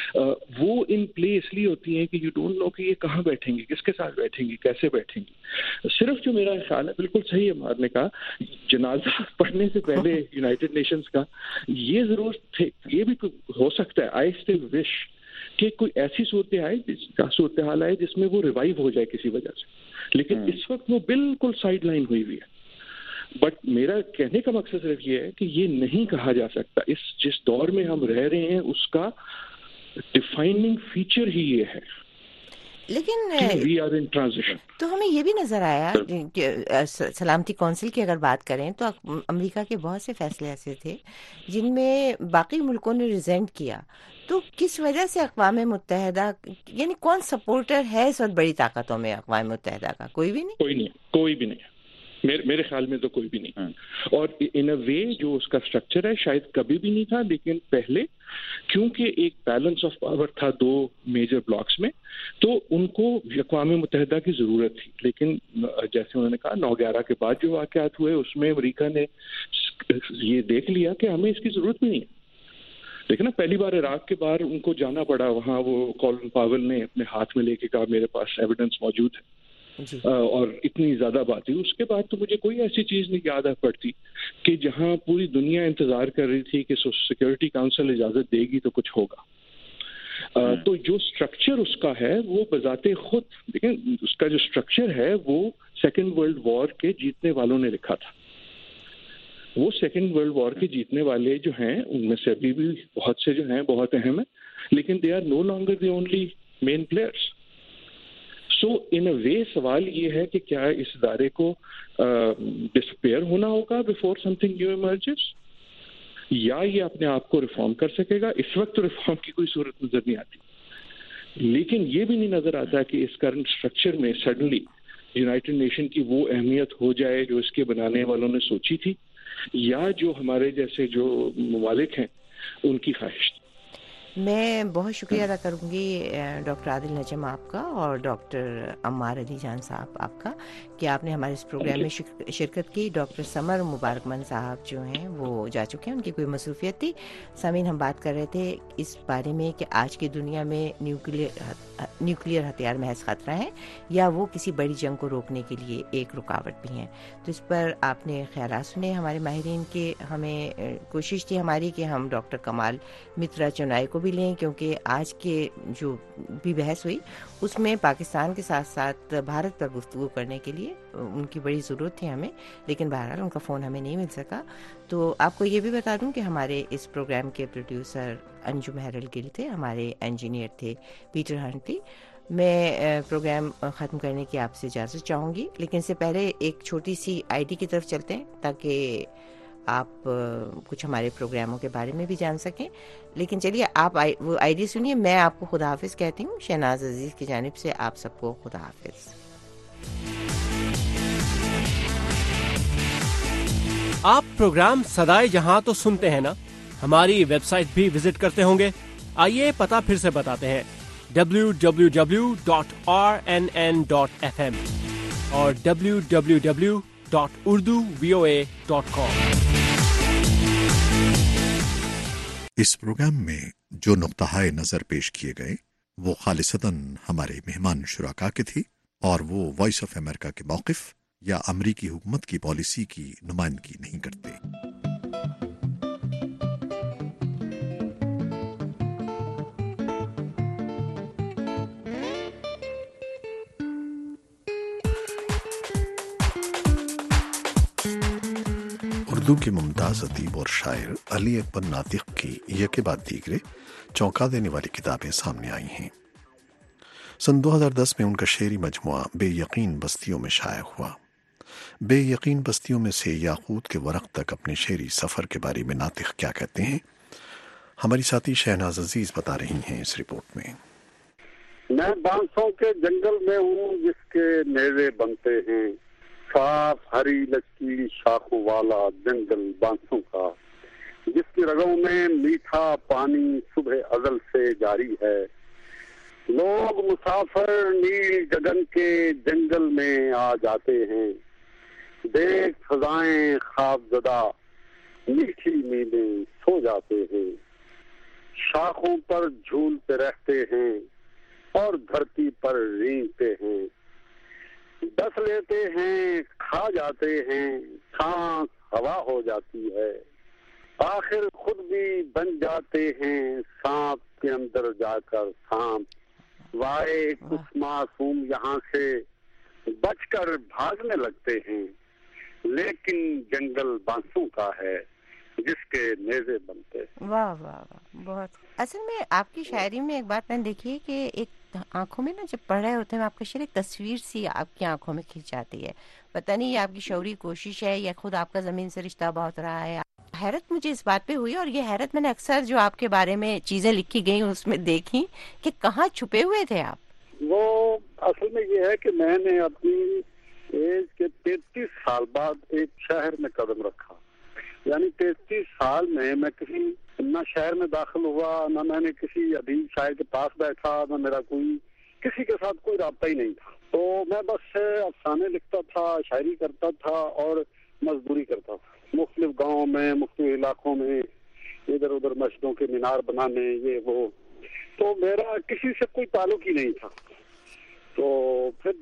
S6: وہ ان پلے اس لیے ہوتی ہیں کہ یو ڈونٹ نو کہ یہ کہاں بیٹھیں گی، کس کے ساتھ بیٹھیں گی، کیسے بیٹھیں گی. صرف جو میرا خیال ہے بالکل صحیح ہے ہمارے نے کہا، جنازہ پڑھنے سے پہلے یونائٹڈ نیشنز کا یہ ضرور یہ بھی ہو سکتا ہے، آئی اسٹل وش کہ کوئی ایسی صورتحال آئے جس میں وہ ریوائیو ہو جائے کسی وجہ سے. لیکن اس وقت وہ بالکل سائڈ لائن ہوئی ہوئی ہے. بٹ میرا کہنے کا مقصد صرف یہ ہے کہ یہ نہیں کہا جا سکتا، جس دور میں ہم رہ رہے ہیں اس کا ڈیفائننگ فیچر ہی یہ ہے.
S2: لیکن
S6: وی آر ان ٹرانزیشن.
S2: تو ہمیں یہ بھی نظر آیا کہ سلامتی کونسل کی اگر بات کریں تو امریکہ کے بہت سے فیصلے ایسے تھے جن میں باقی ملکوں نے ریزینٹ کیا. تو کس وجہ سے اقوام متحدہ، یعنی کون سپورٹر ہے اس وقت بڑی طاقتوں میں اقوام متحدہ کا؟ کوئی بھی نہیں.
S6: کوئی بھی نہیں میرے خیال میں تو کوئی بھی نہیں. اور ان اے وے جو اس کا اسٹرکچر ہے شاید کبھی بھی نہیں تھا، لیکن پہلے کیونکہ ایک بیلنس آف پاور تھا دو میجر بلاکس میں، تو ان کو اقوام متحدہ کی ضرورت تھی. لیکن جیسے انہوں نے کہا 9/11 کے بعد جو واقعات ہوئے اس میں امریکہ نے یہ دیکھ لیا کہ ہمیں اس کی ضرورت بھی نہیں ہے. لیکن نا پہلی بار عراق کے باہر ان کو جانا پڑا، وہاں وہ کولن پاول نے اپنے ہاتھ میں لے کے کہا میرے پاس ایویڈنس موجود ہے، اور اتنی زیادہ بات ہوئی. اس کے بعد تو مجھے کوئی ایسی چیز نہیں یاد آ پڑتی کہ جہاں پوری دنیا انتظار کر رہی تھی کہ سیکورٹی کاؤنسل اجازت دے گی تو کچھ ہوگا. تو جو سٹرکچر اس کا ہے وہ بذات خود، لیکن اس کا جو سٹرکچر ہے وہ سیکنڈ ورلڈ وار کے جیتنے والوں نے لکھا تھا. وہ سیکنڈ ورلڈ وار کے جیتنے والے جو ہیں ان میں سے ابھی بھی بہت سے جو ہیں بہت اہم ہیں، لیکن they are no longer the only main players. So in a way سوال یہ ہے کہ کیا اس ادارے کو ڈسپیئر ہونا ہوگا before something new emerges, یا یہ اپنے آپ کو ریفارم کر سکے گا. اس وقت تو ریفارم کی کوئی صورت نظر نہیں آتی، لیکن یہ بھی نہیں نظر آتا کہ اس کرنٹ اسٹرکچر میں سڈنلی یونائٹڈ نیشن کی وہ اہمیت ہو جائے جو اس کے بنانے والوں نے سوچی تھی، یا جو ہمارے جیسے جو ممالک ہیں ان کی خواہش تھی.
S2: میں بہت شکریہ ادا کروں گی ڈاکٹر عادل نجم آپ کا اور ڈاکٹر عمار علی جان صاحب آپ کا کہ آپ نے ہمارے اس پروگرام میں شرکت کی. ڈاکٹر سمر مبارکمن صاحب جو ہیں وہ جا چکے ہیں، ان کی کوئی مصروفیت تھی. سامعین، ہم بات کر رہے تھے اس بارے میں کہ آج کی دنیا میں نیوکلیئر ہتھیار محض خطرہ ہیں یا وہ کسی بڑی جنگ کو روکنے کے لیے ایک رکاوٹ بھی ہیں. تو اس پر آپ نے خیالات سنے ہمارے ماہرین کے. ہمیں کوشش تھی ہماری کہ ہم ڈاکٹر کمال مترا چنائی کو بھی لیں، کیونکہ آج کے جو بھی بحث ہوئی اس میں پاکستان کے ساتھ ساتھ بھارت پر گفتگو کرنے کے لیے ان کی بڑی ضرورت تھی ہمیں، لیکن بہرحال ان کا فون ہمیں نہیں مل سکا. تو آپ کو یہ بھی بتا دوں کہ ہمارے اس پروگرام کے پروڈیوسر انجو مہرل گل تھے، ہمارے انجینئر تھے پیٹر ہنٹلی. میں پروگرام ختم کرنے کی آپ سے اجازت چاہوں گی، لیکن اس سے پہلے ایک چھوٹی سی آئی ڈی کی طرف چلتے ہیں تاکہ آپ کچھ ہمارے پروگراموں کے بارے میں بھی جان سکیں. لیکن چلیے آپ وہ آئی ڈی سنیے. میں آپ کو خدا حافظ کہتی ہوں. شہناز عزیز کی جانب سے آپ سب کو خدا حافظ.
S7: آپ پروگرام صدائے جہاں تو سنتے ہیں نا، ہماری ویب سائٹ بھی وزٹ کرتے ہوں گے. آئیے پتہ پھر سے بتاتے ہیں. www.rnn.fm اور www.urduvoa.com۔
S8: اس پروگرام میں جو نقطہ نظر پیش کیے گئے وہ خالصتاً ہمارے مہمان شرکا کے تھی اور وہ وائس آف امریکہ کے موقف یا امریکی حکومت کی پالیسی کی نمائندگی نہیں کرتے۔ اردو کے ممتاز ادیب اور شاعر علی اکبر ناطق کی یہ کے بعد دیگرے چونکا دینے والی کتابیں سامنے آئی ہیں۔ سن 2010 میں ان کا شعری مجموعہ بے یقین بستیوں میں شائع ہوا۔ بے یقین بستیوں میں سے یاقوت کے ورق تک اپنے شعری سفر کے بارے میں ناطق کیا کہتے ہیں، ہماری ساتھی شہناز عزیز بتا رہی ہیں اس رپورٹ میں۔
S9: میں بانسوں کے جنگل میں ہوں جس کے نیزے بنتے ہیں، صاف ہری لچکی شاخوں والا جنگل بانسوں کا، جس کی رگوں میں میٹھا پانی صبح ازل سے جاری ہے۔ لوگ مسافر نیل گگن کے جنگل میں آ جاتے ہیں، دیکھ فضائیں خواب زدہ میٹھی نیندیں سو جاتے ہیں، شاخوں پر جھولتے رہتے ہیں اور دھرتی پر رینگتے ہیں، ڈس لیتے ہیں کھا جاتے ہیں، سانس ہوا ہو جاتی ہے، آخر خود بھی بن جاتے ہیں سانپ کے اندر جا کر سانپ۔ وائے کچھ معصوم یہاں سے بچ کر بھاگنے لگتے ہیں، لیکن جنگل بانسوں کا ہے جس کے نیزے بنتے ہیں۔
S2: واہ واہ واہ، بہت۔ اصل میں آپ کی شاعری میں ایک بات میں نے دیکھی ہے کہ ایک آنکھوں میں نا جب پڑھ رہے ہوتے ہیں آپ کا شعر، ایک تصویر سی آپ کی آنکھوں میں کھینچ جاتی ہے۔ پتہ نہیں یہ آپ کی شعوری کوشش ہے یا خود آپ کا زمین سے رشتہ بہت رہا ہے۔ حیرت مجھے اس بات پہ ہوئی، اور یہ حیرت میں نے اکثر جو آپ کے بارے میں چیزیں لکھی گئی اس میں دیکھی کہ کہاں چھپے ہوئے تھے آپ۔
S9: وہ اصل میں یہ ہے کہ میں نے اپنی ایج کے 33 سال بعد ایک شہر میں قدم رکھا، یعنی 33 سال میں کسی نہ شہر میں داخل ہوا، نہ میں نے کسی ادیب شاعر کے پاس بیٹھا، نہ میرا کوئی کسی کے ساتھ کوئی رابطہ ہی نہیں تھا۔ تو میں بس افسانے لکھتا تھا، شاعری کرتا تھا اور مزدوری کرتا تھا، مختلف گاؤں میں، مختلف علاقوں میں، ادھر ادھر مسجدوں کے مینار بنانے، یہ وہ۔ تو میرا کسی سے کوئی تعلق ہی نہیں تھا۔ تو پھر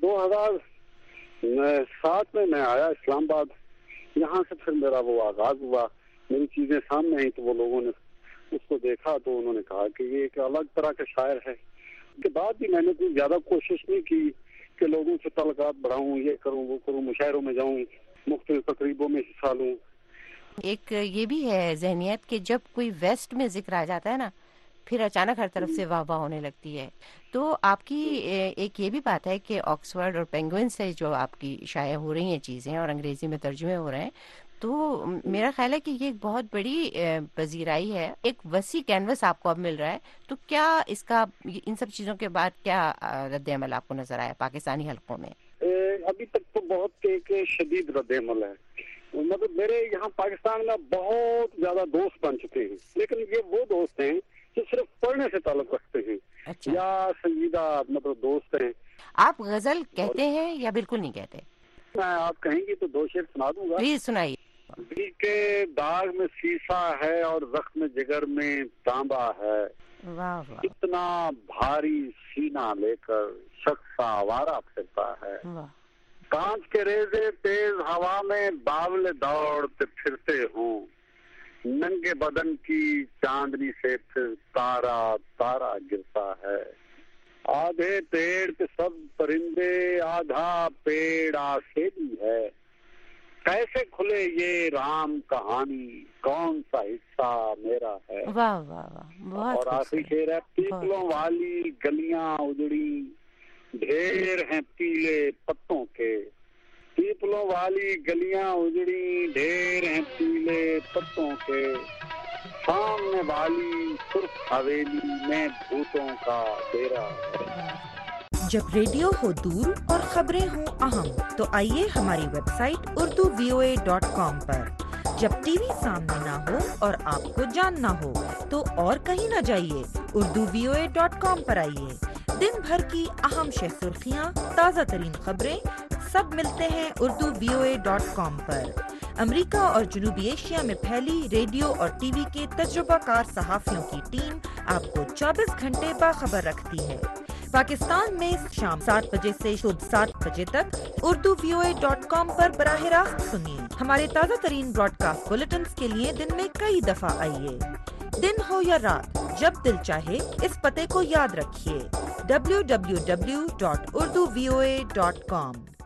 S9: 2007 میں آیا اسلام آباد، یہاں سے پھر میرا وہ آغاز ہوا، میری چیزیں سامنے آئی تو وہ لوگوں نے اس کو دیکھا تو انہوں نے کہا کہ یہ ایک الگ طرح کا شاعر ہے۔ اس کے بعد بھی میں نے کوئی زیادہ کوشش نہیں کی کہ لوگوں سے تعلقات بڑھاؤں، یہ کروں وہ کروں، مشاعروں میں جاؤں، مختلف تقریبوں میں حصہ لوں۔
S2: ایک یہ بھی ہے ذہنیت کہ جب کوئی ویسٹ میں ذکر آ جاتا ہے نا، پھر اچانک ہر طرف سے واہ واہ ہونے لگتی ہے۔ تو آپ کی ایک یہ بھی بات ہے کہ آکسفورڈ اور پینگوئن سے جو آپ کی شائع ہو رہی ہیں چیزیں اور انگریزی میں ترجمے ہو رہے ہیں، تو میرا خیال ہے کہ یہ ایک بہت بڑی پذیرائی ہے، ایک وسیع کینوس آپ کو اب مل رہا ہے۔ تو کیا اس کا ان سب چیزوں کے بعد کیا رد عمل آپ کو نظر آیا پاکستانی حلقوں میں؟
S9: ابھی تک تو بہت ایک شدید رد عمل ہے، مطلب میرے یہاں پاکستان میں بہت زیادہ دوست بن چکے ہیں، لیکن یہ وہ دوست ہیں جو صرف پڑھنے سے تعلق رکھتے ہیں۔
S2: اچھا،
S9: یا سنجیدہ مطلب دوست ہیں۔
S2: آپ غزل کہتے ہیں یا بالکل نہیں کہتے؟
S9: میں آپ کہیں گی تو 2 شعر سنا دوں گا۔
S2: پلیز سنائیے۔
S9: دل کے داغ میں سیسا ہے اور زخم جگر میں تانبا ہے،
S2: واہ واہ
S9: اتنا بھاری سینہ لے کر شخص آوارہ پھرتا ہے،
S2: واہ،
S9: کانچ کے ریزے تیز ہوا میں باولے دوڑتے پھرتے ہوں، ننگے بدن کی چاندنی سے پھر تارا تارا گرتا ہے، آدھے پیڑ پہ سب پرندے آدھا پیڑ آسیبی ہے، کیسے کھلے یہ رام کہانی کون سا حصہ میرا ہے۔
S2: واہ واہ واہ، بہت
S9: اور آخری شعر ہے، پیپلوں والی گلیاں اجڑی ڈھیر ہیں پیلے پتوں کے، پیپلوں والی گلیاں اجڑی ڈھیر ہیں پیلے پتوں کے، سامنے والی سرخ حویلی میں بھوتوں کا ڈیرا ہے۔
S10: جب ریڈیو ہو دور اور خبریں ہوں اہم تو آئیے ہماری ویب سائٹ urduvoa.com پر۔ جب ٹی وی سامنے نہ ہو اور آپ کو جاننا ہو تو اور کہیں نہ جائیے، urduvoa.com پر آئیے۔ दिन भर की अहम शह सुर्खियाँ, ताज़ा तरीन खबरें सब मिलते हैं urduvoa.com पर। अमेरिका और जनूबी एशिया में फैली रेडियो और टीवी के तजुर्बाकार सहाफ़ियों की टीम आपको 24 घंटे बाखबर रखती है। पाकिस्तान में शाम 7 बजे से सुबह 7 बजे तक urduvoa.com पर बराह रास्त सुनिए। हमारे ताज़ा तरीन ब्रॉडकास्ट बुलेटिन्स के लिए दिन में कई दफा आइए। दिन हो या रात, जब दिल चाहे इस पते को याद रखिए, www.urduvoa.com।